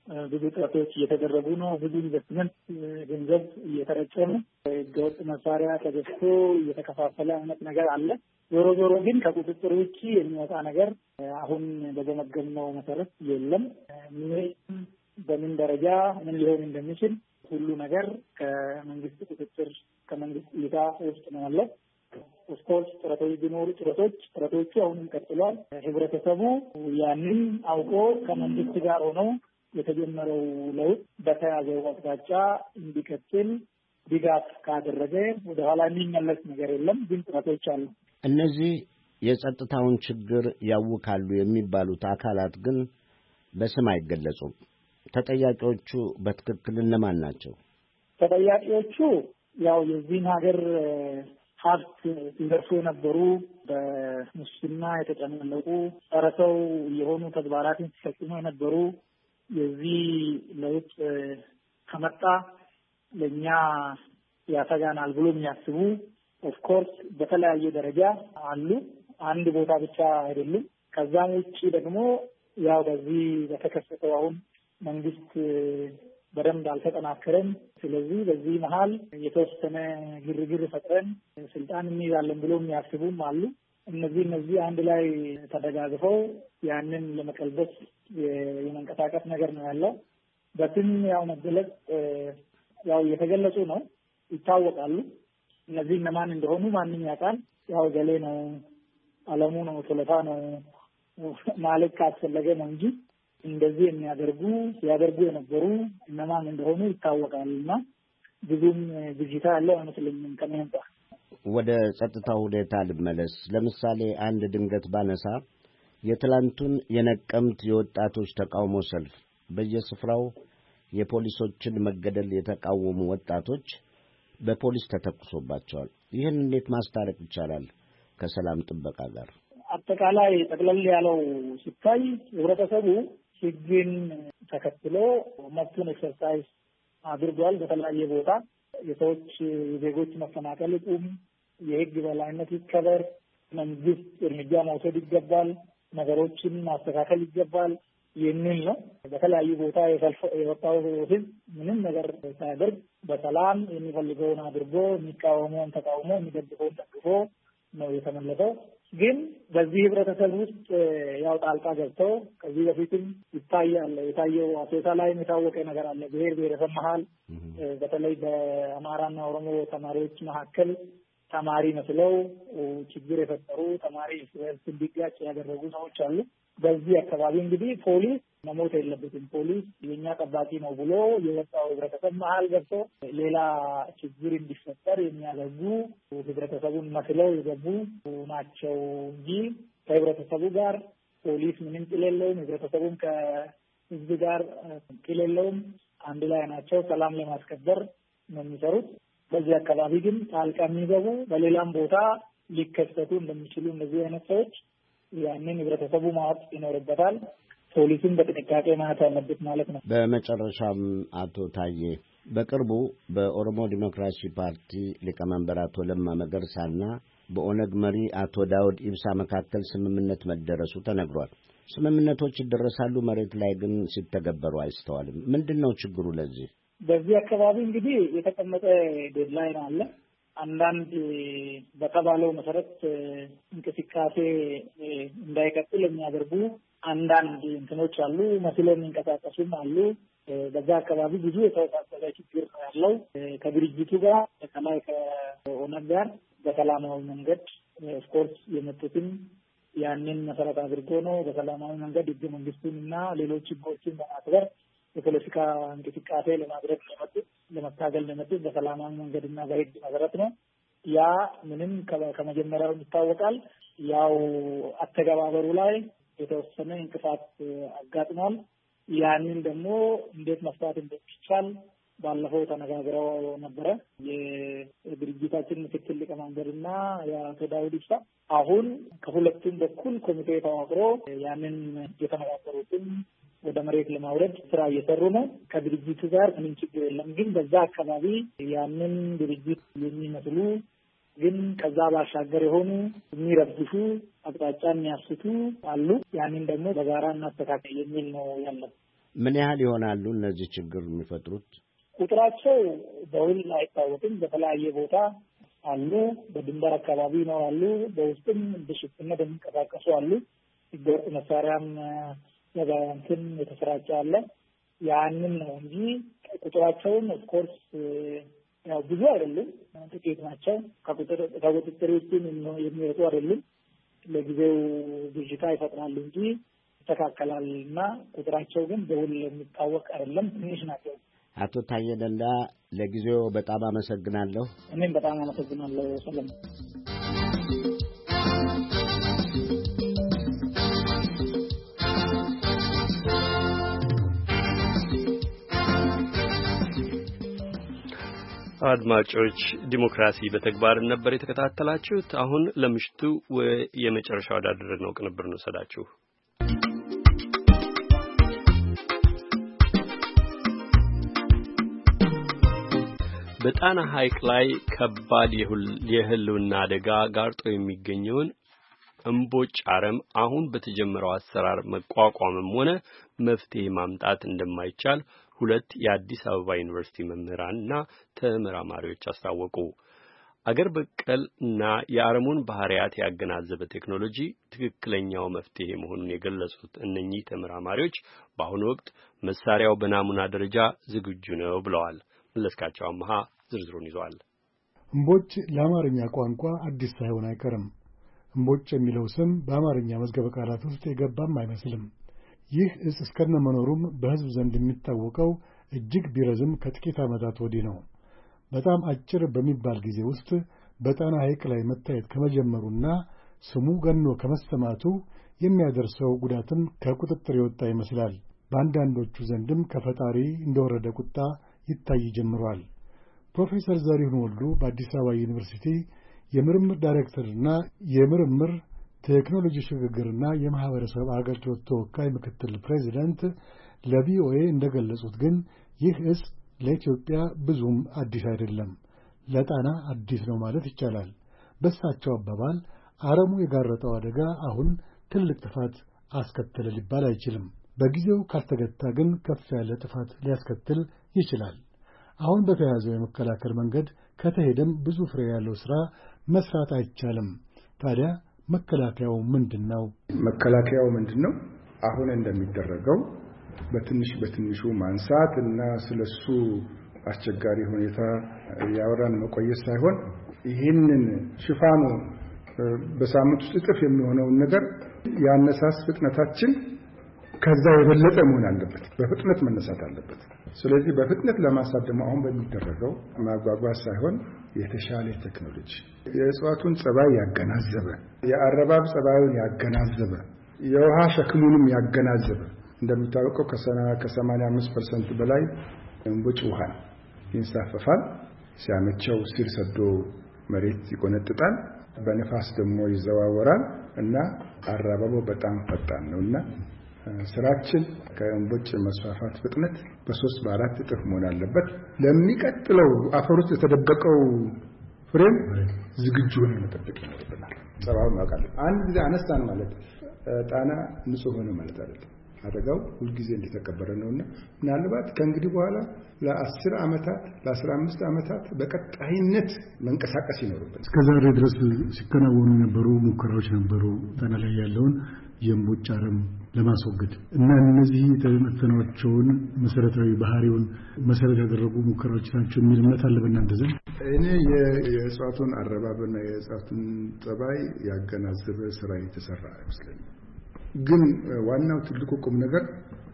ብዙ ጥረቶች እየተደረጉ ነው። ብዙ ኢንቨስትመንት ገንዘብ እየተረጨ ነው። ህገወጥ መሳሪያ ተገዝቶ እየተከፋፈለ አይነት ነገር አለ። ዞሮ ዞሮ ግን ከቁጥጥር ውጭ የሚወጣ ነገር አሁን በገመገምነው መሰረት የለም። በምን ደረጃ ምን ሊሆን እንደሚችል ሁሉ ነገር ከመንግስት ቁጥጥር ከመንግስት እይታ ውስጥ ነው ያለው። ኦፍኮርስ ጥረቶች ቢኖሩ ጥረቶች ጥረቶቹ አሁንም ቀጥሏል። ህብረተሰቡ ያንን አውቆ ከመንግስት ጋር ሆኖ የተጀመረው ለውጥ በተያዘው አቅጣጫ እንዲቀጥል ድጋፍ ካደረገ ወደ ኋላ የሚመለስ ነገር የለም። ግን ጥረቶች አሉ። እነዚህ የጸጥታውን ችግር ያውካሉ የሚባሉት አካላት ግን በስም አይገለጹም። ተጠያቂዎቹ በትክክል እነማን ናቸው? ተጠያቂዎቹ ያው የዚህን ሀገር ሀብት ሲዘርፉ የነበሩ በሙስና የተጨማለቁ ጸረ ሰው የሆኑ ተግባራትን ሲፈጽሙ የነበሩ የዚህ ለውጥ ከመጣ ለእኛ ያሰጋናል ብሎ የሚያስቡ ኦፍኮርስ በተለያየ ደረጃ አሉ። አንድ ቦታ ብቻ አይደሉም። ከዛም ውጭ ደግሞ ያው በዚህ በተከሰተው አሁን መንግስት በደንብ አልተጠናከረም። ስለዚህ በዚህ መሀል የተወሰነ ግርግር ፈጥረን ስልጣን እንይዛለን ብሎ የሚያስቡም አሉ። እነዚህ እነዚህ አንድ ላይ ተደጋግፈው ያንን ለመቀልበስ የመንቀሳቀስ ነገር ነው ያለው። በስም ያው መገለጽ ያው የተገለጹ ነው፣ ይታወቃሉ። እነዚህ እነማን እንደሆኑ ማንም ያውቃል። ያው ገሌ ነው፣ አለሙ ነው፣ ቶለታ ነው ማለት ካስፈለገ ነው እንጂ እንደዚህ የሚያደርጉ ሲያደርጉ የነበሩ እነማን እንደሆኑ ይታወቃልና ብዙም ብዥታ ያለው አይመስለኝም። ከመንጣ ወደ ጸጥታው ሁኔታ ልመለስ። ለምሳሌ አንድ ድንገት ባነሳ የትላንቱን የነቀምት የወጣቶች ተቃውሞ ሰልፍ በየስፍራው የፖሊሶችን መገደል የተቃወሙ ወጣቶች በፖሊስ ተተኩሶባቸዋል። ይህን እንዴት ማስታረቅ ይቻላል ከሰላም ጥበቃ ጋር? አጠቃላይ ጠቅለል ያለው ሲታይ ህብረተሰቡ ህግን ተከትሎ መብቱን ኤክሰርሳይዝ አድርጓል። በተለያየ ቦታ የሰዎች የዜጎች መፈናቀል ይቁም፣ የህግ በላይነት ይከበር፣ መንግስት እርምጃ መውሰድ ይገባል፣ ነገሮችን ማስተካከል ይገባል የሚል ነው። በተለያዩ ቦታ የወጣው ህዝብ ምንም ነገር ሳያደርግ በሰላም የሚፈልገውን አድርጎ የሚቃወመውን ተቃውሞ የሚደግፈውን ደግፎ ነው የተመለሰው። ግን በዚህ ህብረተሰብ ውስጥ ያው ጣልቃ ገብተው ከዚህ በፊትም ይታያል። የታየው አሶሳ ላይም የታወቀ ነገር አለ። ብሔር ብሔረሰብ መሀል በተለይ በአማራና ኦሮሞ ተማሪዎች መካከል ተማሪ መስለው ችግር የፈጠሩ ተማሪ እርስ እንዲጋጭ ያደረጉ ሰዎች አሉ። በዚህ አካባቢ እንግዲህ ፖሊስ መሞት የለበትም፣ ፖሊስ የኛ ጠባቂ ነው ብሎ የወጣው ህብረተሰብ መሀል ገብቶ ሌላ ችግር እንዲፈጠር የሚያደርጉ ህብረተሰቡን መስለው የገቡ ናቸው እንጂ ከህብረተሰቡ ጋር ፖሊስ ምንም ጥል የለውም። ህብረተሰቡም ከህዝብ ጋር ጥል የለውም። አንድ ላይ ናቸው። ሰላም ለማስከበር ነው የሚሰሩት። በዚህ አካባቢ ግን ጣልቃ የሚገቡ በሌላም ቦታ ሊከሰቱ እንደሚችሉ እነዚህ አይነት ሰዎች ያንን ህብረተሰቡ ማወቅ ይኖርበታል። ፖሊስን በጥንቃቄ ማየት አለበት ማለት ነው። በመጨረሻም አቶ ታዬ በቅርቡ በኦሮሞ ዲሞክራሲ ፓርቲ ሊቀመንበር አቶ ለማ መገርሳና በኦነግ መሪ አቶ ዳውድ ኢብሳ መካከል ስምምነት መደረሱ ተነግሯል። ስምምነቶች ይደረሳሉ፣ መሬት ላይ ግን ሲተገበሩ አይስተዋልም። ምንድን ነው ችግሩ? ለዚህ በዚህ አካባቢ እንግዲህ የተቀመጠ ዴድላይን አለ። አንዳንድ በተባለው መሰረት እንቅስቃሴ እንዳይቀጥል የሚያደርጉ አንዳንድ እንትኖች አሉ፣ መስለው የሚንቀሳቀሱም አሉ። በዛ አካባቢ ብዙ የተወሳሰበ ችግር ነው ያለው። ከድርጅቱ ጋር በተለይ ከኦነግ ጋር በሰላማዊ መንገድ ኦፍኮርስ የመጡትን ያንን መሰረት አድርጎ ነው በሰላማዊ መንገድ ህገ መንግስቱን እና ሌሎች ህጎችን በማክበር የፖለቲካ እንቅስቃሴ ለማድረግ ለመጡት ለመታገል ለመጡት በሰላማዊ መንገድ እና በህግ መሰረት ነው። ያ ምንም ከመጀመሪያው ይታወቃል። ያው አተገባበሩ ላይ የተወሰነ እንቅፋት አጋጥሟል። ያንን ደግሞ እንዴት መፍታት እንደሚቻል ባለፈው ተነጋግረው ነበረ የድርጅታችን ምክትል ሊቀመንበርና የአቶ ዳውድ ኢብሳ። አሁን ከሁለቱም በኩል ኮሚቴ ተዋቅሮ ያንን የተነጋገሩትን ወደ መሬት ለማውረድ ስራ እየሰሩ ነው። ከድርጅቱ ጋር ምንም ችግር የለም። ግን በዛ አካባቢ ያንን ድርጅት የሚመስሉ ግን ከዛ ባሻገር የሆኑ የሚረብሹ አቅጣጫ የሚያስቱ አሉ። ያንን ደግሞ በጋራ እናስተካክል የሚል ነው ያለው። ምን ያህል ይሆናሉ እነዚህ ችግር የሚፈጥሩት? ቁጥራቸው በውል አይታወቅም። በተለያየ ቦታ አሉ። በድንበር አካባቢ ነው አሉ። በውስጥም በሽፍነት የሚንቀሳቀሱ አሉ። ህገወጥ መሳሪያም ለባንክን የተሰራጨ አለ። ያንን ነው እንጂ ቁጥራቸውን ኦፍኮርስ ያው ብዙ አይደሉም፣ ጥቂት ናቸው። ከቁጥር ከቁጥጥር ውጭ የሚወጡ አይደሉም። ለጊዜው ብዥታ ይፈጥራሉ እንጂ ይስተካከላልና ቁጥራቸው ግን በውል የሚታወቅ አይደለም። ትንሽ ናቸው። አቶ ታዬ ደንዳ ለጊዜው በጣም አመሰግናለሁ። እኔም በጣም አመሰግናለሁ ሰለሞን። አድማጮች ዲሞክራሲ በተግባር ነበር የተከታተላችሁት። አሁን ለምሽቱ የመጨረሻው ወዳደረግነው ቅንብር ነው ሰዳችሁ። በጣና ሐይቅ ላይ ከባድ የህልውና አደጋ ጋርጦ የሚገኘውን እምቦጭ አረም አሁን በተጀመረው አሰራር መቋቋምም ሆነ መፍትሄ ማምጣት እንደማይቻል ሁለት የአዲስ አበባ ዩኒቨርሲቲ መምህራንና ተመራማሪዎች አስታወቁ። አገር በቀል እና የአረሙን ባህሪያት ያገናዘበ ቴክኖሎጂ ትክክለኛው መፍትሄ መሆኑን የገለጹት እነኚህ ተመራማሪዎች በአሁኑ ወቅት መሳሪያው በናሙና ደረጃ ዝግጁ ነው ብለዋል። መለስካቸው አማሃ ዝርዝሩን ይዟል። እምቦጭ ለአማርኛ ቋንቋ አዲስ ሳይሆን አይቀርም። እምቦጭ የሚለው ስም በአማርኛ መዝገበ ቃላት ውስጥ የገባም አይመስልም። ይህ እጽ እስከነመኖሩም በሕዝብ ዘንድ የሚታወቀው እጅግ ቢረዝም ከጥቂት ዓመታት ወዲህ ነው። በጣም አጭር በሚባል ጊዜ ውስጥ በጣና ሐይቅ ላይ መታየት ከመጀመሩና ስሙ ገኖ ከመሰማቱ የሚያደርሰው ጉዳትም ከቁጥጥር የወጣ ይመስላል። በአንዳንዶቹ ዘንድም ከፈጣሪ እንደወረደ ቁጣ ይታይ ጀምሯል። ፕሮፌሰር ዘሪሁን ወልዱ በአዲስ አበባ ዩኒቨርሲቲ የምርምር ዳይሬክተርና የምርምር ቴክኖሎጂ ሽግግርና የማህበረሰብ አገልግሎት ተወካይ ምክትል ፕሬዚዳንት ለቪኦኤ እንደገለጹት ግን ይህ እጽ ለኢትዮጵያ ብዙም አዲስ አይደለም፣ ለጣና አዲስ ነው ማለት ይቻላል። በእሳቸው አባባል አረሙ የጋረጠው አደጋ አሁን ትልቅ ጥፋት አስከተለ ሊባል አይችልም። በጊዜው ካልተገታ ግን ከፍ ያለ ጥፋት ሊያስከትል ይችላል። አሁን በተያዘው የመከላከል መንገድ ከተሄደም ብዙ ፍሬ ያለው ሥራ መስራት አይቻልም። ታዲያ መከላከያው ምንድነው? መከላከያው ምንድነው? አሁን እንደሚደረገው በትንሽ በትንሹ ማንሳት እና ስለሱ አስቸጋሪ ሁኔታ ያወራን መቆየት ሳይሆን ይህንን ሽፋኑ በሳምንት ውስጥ እጥፍ የሚሆነውን ነገር ያነሳስ ፍጥነታችን ከዛ የበለጠ መሆን አለበት። በፍጥነት መነሳት አለበት። ስለዚህ በፍጥነት ለማሳት ደግሞ አሁን በሚደረገው ማጓጓዝ ሳይሆን የተሻለ ቴክኖሎጂ የእጽዋቱን ጸባይ ያገናዘበ፣ የአረባብ ጸባዩን ያገናዘበ፣ የውሃ ሸክሙንም ያገናዘበ እንደሚታወቀው ከሰማንያ አምስት ፐርሰንት በላይ እምቦጭ ውሃ ይንሳፈፋል። ሲያመቸው ስር ሰዶ መሬት ይቆነጥጣል፣ በነፋስ ደግሞ ይዘዋወራል እና አረባቡ በጣም ፈጣን ነውና ስራችን ከእምቦጭ መስፋፋት ፍጥነት በሶስት በአራት እጥፍ መሆን አለበት። ለሚቀጥለው አፈር ውስጥ የተደበቀው ፍሬም ዝግጁ ሆኖ መጠበቅ ይኖርብናል። ጸባውን ማውቃል። አንድ ጊዜ አነሳን ማለት ጣና ንጹህ ሆነ ማለት አይደለም። አደጋው ሁልጊዜ እንደተከበረ ነውና ምናልባት ከእንግዲህ በኋላ ለአስር ዓመታት ለአስራ አምስት ዓመታት በቀጣይነት መንቀሳቀስ ይኖርብናል። እስከዛሬ ድረስ ሲከናወኑ የነበሩ ሙከራዎች ነበሩ ጣና ላይ ያለውን የእምቦጭ አረም ለማስወገድ እና እነዚህ የተመተናቸውን መሰረታዊ ባህሪውን መሰረት ያደረጉ ሙከራዎች ናቸው የሚል እምነት አለ በእናንተ ዘንድ? እኔ የእጽዋቱን አረባብና የእጽዋቱን ጠባይ ያገናዘበ ስራ የተሰራ አይመስለኝም። ግን ዋናው ትልቁ ቁም ነገር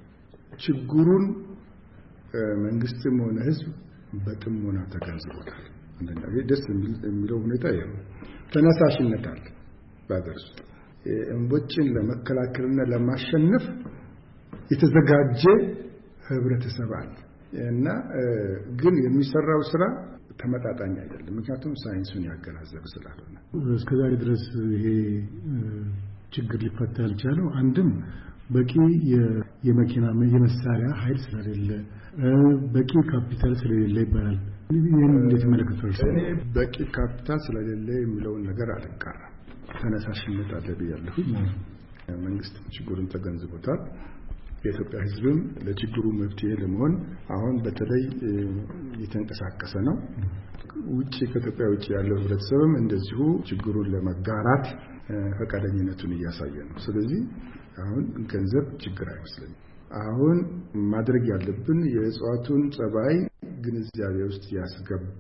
ችግሩን መንግስትም ሆነ ህዝብ በጥሞና ተገንዝቦታል። እንደና ደስ የሚለው ሁኔታ ይሄ ተነሳሽነት አለ በአገር ውስጥ እምቦጭን ለመከላከልና ለማሸነፍ የተዘጋጀ ህብረተሰብ አለ እና ግን የሚሰራው ስራ ተመጣጣኝ አይደለም። ምክንያቱም ሳይንሱን ያገናዘበ ስላልሆነ እስከዛሬ ድረስ ይሄ ችግር ሊፈታ ያልቻለው አንድም በቂ የመኪና የመሳሪያ ኃይል ስለሌለ፣ በቂ ካፒታል ስለሌለ ይባላል። ይሄን እንዴት መለከታችሁ? እኔ በቂ ካፒታል ስለሌለ የሚለውን ነገር አልቃራም። ተነሳሽነት አለ ብያለሁ። መንግስት ችግሩን ተገንዝቦታል። የኢትዮጵያ ሕዝብም ለችግሩ መፍትሄ ለመሆን አሁን በተለይ እየተንቀሳቀሰ ነው። ውጪ ከኢትዮጵያ ውጪ ያለው ህብረተሰብም እንደዚሁ ችግሩን ለመጋራት ፈቃደኝነቱን እያሳየ ነው። ስለዚህ አሁን ገንዘብ ችግር አይመስለኝም። አሁን ማድረግ ያለብን የእጽዋቱን ጸባይ ግንዛቤ ውስጥ ያስገባ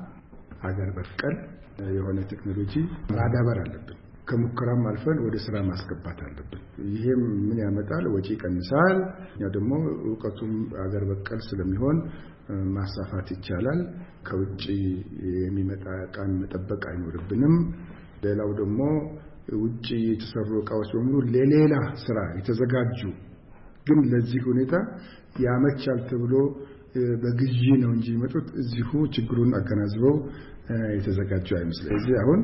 ሀገር በቀል የሆነ ቴክኖሎጂ ማዳበር አለብን። ከሙከራም አልፈን ወደ ስራ ማስገባት አለብን። ይሄም ምን ያመጣል? ወጪ ይቀንሳል። እኛ ደግሞ ዕውቀቱም ሀገር በቀል ስለሚሆን ማሳፋት ይቻላል። ከውጪ የሚመጣ ዕቃን መጠበቅ አይኖርብንም። ሌላው ደግሞ ውጪ የተሰሩ ዕቃዎች በሙሉ ለሌላ ስራ የተዘጋጁ ግን ለዚህ ሁኔታ ያመቻል ተብሎ በግዢ ነው እንጂ መጡት እዚሁ ችግሩን አገናዝበው የተዘጋጁ አይመስልም። እዚህ አሁን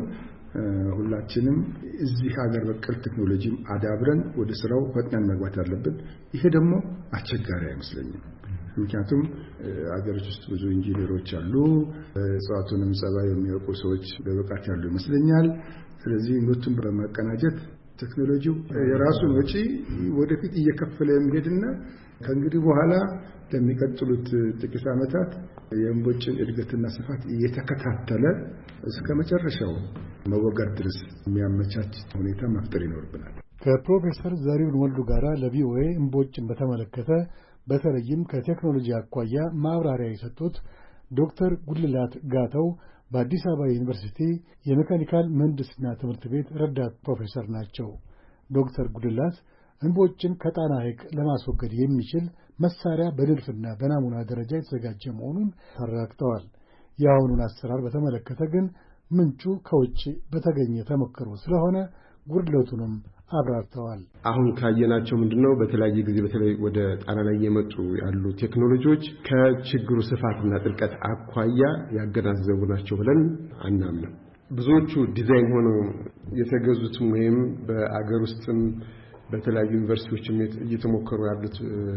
ሁላችንም እዚህ ሀገር በቀል ቴክኖሎጂም አዳብረን ወደ ስራው ፈጥነን መግባት አለብን። ይሄ ደግሞ አስቸጋሪ አይመስለኝም። ምክንያቱም አገሮች ውስጥ ብዙ ኢንጂነሮች አሉ፣ እጽዋቱንም ጸባይ የሚያውቁ ሰዎች በብቃት ያሉ ይመስለኛል። ስለዚህ ሁለቱም በማቀናጀት ቴክኖሎጂው የራሱን ወጪ ወደፊት እየከፈለ የሚሄድና ከእንግዲህ በኋላ ለሚቀጥሉት ጥቂት ዓመታት የእምቦጭን እድገትና ስፋት እየተከታተለ እስከ መጨረሻው መወገድ ድረስ የሚያመቻች ሁኔታ መፍጠር ይኖርብናል። ከፕሮፌሰር ዘሪሁን ወልዱ ጋር ለቪኦኤ እምቦጭን በተመለከተ በተለይም ከቴክኖሎጂ አኳያ ማብራሪያ የሰጡት ዶክተር ጉልላት ጋተው በአዲስ አበባ ዩኒቨርሲቲ የሜካኒካል ምህንድስና ትምህርት ቤት ረዳት ፕሮፌሰር ናቸው። ዶክተር ጉልላት እምቦጭን ከጣና ሐይቅ ለማስወገድ የሚችል መሳሪያ በንድፍና በናሙና ደረጃ የተዘጋጀ መሆኑን ተረጋግጠዋል። የአሁኑን አሰራር በተመለከተ ግን ምንጩ ከውጭ በተገኘ ተሞክሮ ስለሆነ ጉድለቱንም አብራርተዋል። አሁን ካየናቸው ምንድነው በተለያየ ጊዜ በተለይ ወደ ጣና ላይ የመጡ ያሉ ቴክኖሎጂዎች ከችግሩ ስፋትና ጥልቀት አኳያ ያገናዘቡ ናቸው ብለን አናምንም። ብዙዎቹ ዲዛይን ሆነው የተገዙትም ወይም በአገር ውስጥም በተለያዩ ዩኒቨርሲቲዎችም እየተሞከሩ ያሉት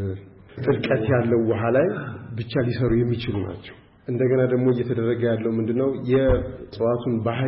ጥልቀት ያለው ውሃ ላይ ብቻ ሊሰሩ የሚችሉ ናቸው። እንደገና ደግሞ እየተደረገ ያለው ምንድነው የእጽዋቱን ባህሪ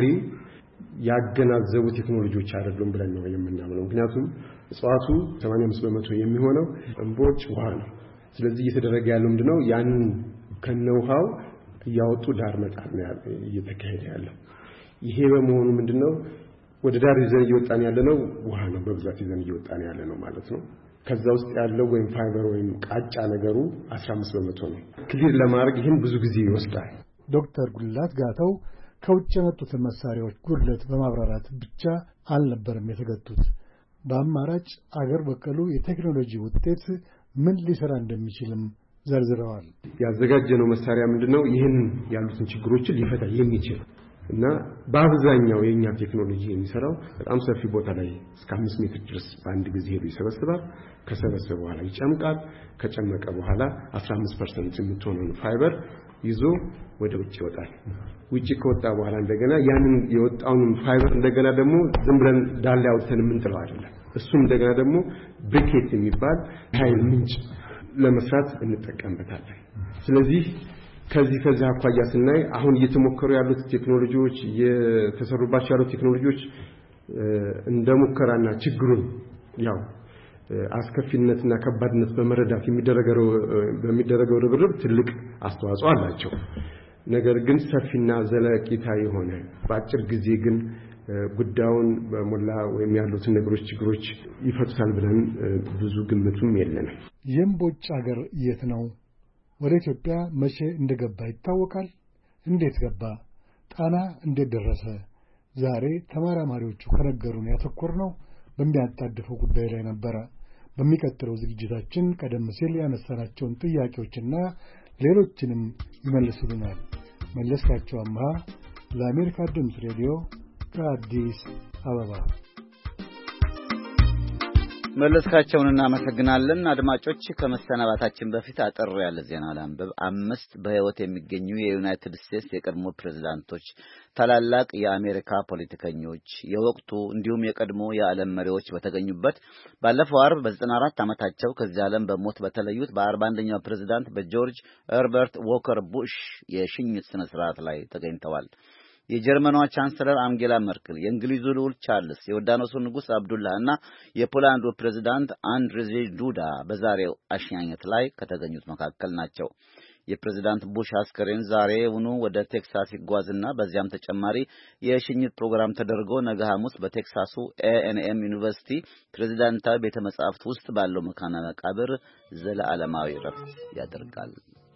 ያገናዘቡ ቴክኖሎጂዎች አይደሉም ብለን ነው የምናምነው። ምክንያቱም እጽዋቱ ሰማንያ አምስት በመቶ የሚሆነው እምቦጭ ውሃ ነው። ስለዚህ እየተደረገ ያለው ምንድነው ያንን ከነውሃው እያወጡ ዳር መጣል ነው እየተካሄደ ያለው። ይሄ በመሆኑ ምንድነው ወደ ዳር ይዘን እየወጣን ያለነው ውሃ ነው፣ በብዛት ይዘን እየወጣን ያለነው ማለት ነው። ከዛ ውስጥ ያለው ወይም ፋይበር ወይም ቃጫ ነገሩ አስራ አምስት በመቶ ነው። ክሊር ለማድረግ ይሄን ብዙ ጊዜ ይወስዳል። ዶክተር ጉልላት ጋተው ከውጭ የመጡትን መሳሪያዎች ጉድለት በማብራራት ብቻ አልነበረም የተገቱት። በአማራጭ አገር በቀሉ የቴክኖሎጂ ውጤት ምን ሊሰራ እንደሚችልም ዘርዝረዋል። ያዘጋጀነው መሳሪያ ምንድነው ይህን ያሉትን ችግሮችን ሊፈታ የሚችል እና በአብዛኛው የኛ ቴክኖሎጂ የሚሰራው በጣም ሰፊ ቦታ ላይ እስከ አምስት ሜትር ድረስ በአንድ ጊዜ ሄዶ ይሰበስባል። ከሰበሰበ በኋላ ይጨምቃል። ከጨመቀ በኋላ አስራ አምስት ፐርሰንት የምትሆነውን ፋይበር ይዞ ወደ ውጭ ይወጣል። ውጭ ከወጣ በኋላ እንደገና ያንን የወጣውን ፋይበር እንደገና ደግሞ ዝም ብለን ዳል ላይ አውጥተን የምንጥለው አይደለም። እሱም እንደገና ደግሞ ብሪኬት የሚባል ኃይል ምንጭ ለመስራት እንጠቀምበታለን። ስለዚህ ከዚህ ከዚህ አኳያ ስናይ አሁን እየተሞከሩ ያሉት ቴክኖሎጂዎች እየተሰሩባቸው ያሉት ቴክኖሎጂዎች እንደሙከራና ችግሩን ያው አስከፊነትና ከባድነት በመረዳት የሚደረገው በሚደረገው ርብርብ ትልቅ አስተዋጽኦ አላቸው። ነገር ግን ሰፊና ዘለቂታ የሆነ በአጭር ጊዜ ግን ጉዳዩን በሞላ ወይም ያሉትን ነገሮች ችግሮች ይፈቱታል ብለን ብዙ ግምቱም የለንም። የእምቦጭ ሀገር የት ነው? ወደ ኢትዮጵያ መቼ እንደገባ ይታወቃል? እንዴት ገባ? ጣና እንዴት ደረሰ? ዛሬ ተመራማሪዎቹ ከነገሩን ያተኮርነው በሚያጣድፈው ጉዳይ ላይ ነበረ። በሚቀጥለው ዝግጅታችን ቀደም ሲል ያነሳናቸውን ጥያቄዎችና ሌሎችንም ይመልሱልናል። መለስካቸው አምሃ ለአሜሪካ ድምፅ ሬዲዮ ከአዲስ አበባ። መለስካቸውን እናመሰግናለን። አድማጮች ከመሰናባታችን በፊት አጠር ያለ ዜና ላንብብ። አምስት በሕይወት የሚገኙ የዩናይትድ ስቴትስ የቀድሞ ፕሬዝዳንቶች፣ ታላላቅ የአሜሪካ ፖለቲከኞች፣ የወቅቱ እንዲሁም የቀድሞ የዓለም መሪዎች በተገኙበት ባለፈው ዓርብ በዘጠና አራት ዓመታቸው ከዚህ ዓለም በሞት በተለዩት በአርባ አንደኛው ፕሬዝዳንት በጆርጅ ኸርበርት ዎከር ቡሽ የሽኝት ስነ ስርዓት ላይ ተገኝተዋል። የጀርመኗ ቻንሰለር አንጌላ መርክል፣ የእንግሊዙ ልዑል ቻርልስ፣ የዮርዳኖሱ ንጉሥ አብዱላህና የፖላንዱ ፕሬዝዳንት አንድርዜ ዱዳ በዛሬው አሸኛኘት ላይ ከተገኙት መካከል ናቸው። የፕሬዝዳንት ቡሽ አስከሬን ዛሬውኑ ወደ ቴክሳስ ይጓዝና በዚያም ተጨማሪ የሽኝት ፕሮግራም ተደርጎ ነገ ሐሙስ በቴክሳሱ ኤ ኤን ኤም ዩኒቨርሲቲ ፕሬዝዳንታዊ ቤተ መጻሕፍት ውስጥ ባለው መካነ መቃብር ዘለዓለማዊ ረፍት ያደርጋል።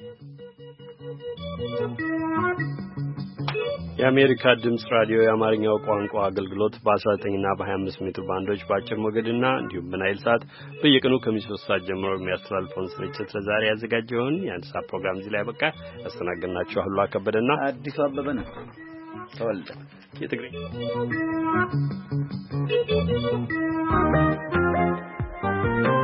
የአሜሪካ ድምጽ ራዲዮ የአማርኛው ቋንቋ አገልግሎት በ19 እና በ25 ሜትር ባንዶች በአጭር ሞገድና እንዲሁም በናይል ሳት በየቀኑ ከምሽቱ ሶስት ሰዓት ጀምሮ የሚያስተላልፈውን ስርጭት ለዛሬ ያዘጋጀውን የአንድ ሰዓት ፕሮግራም እዚህ ላይ ያበቃ። ያስተናገድናችሁ አሁን አከበደና አዲሱ አበበ ነው። ተወልደ የትግሬ Thank you.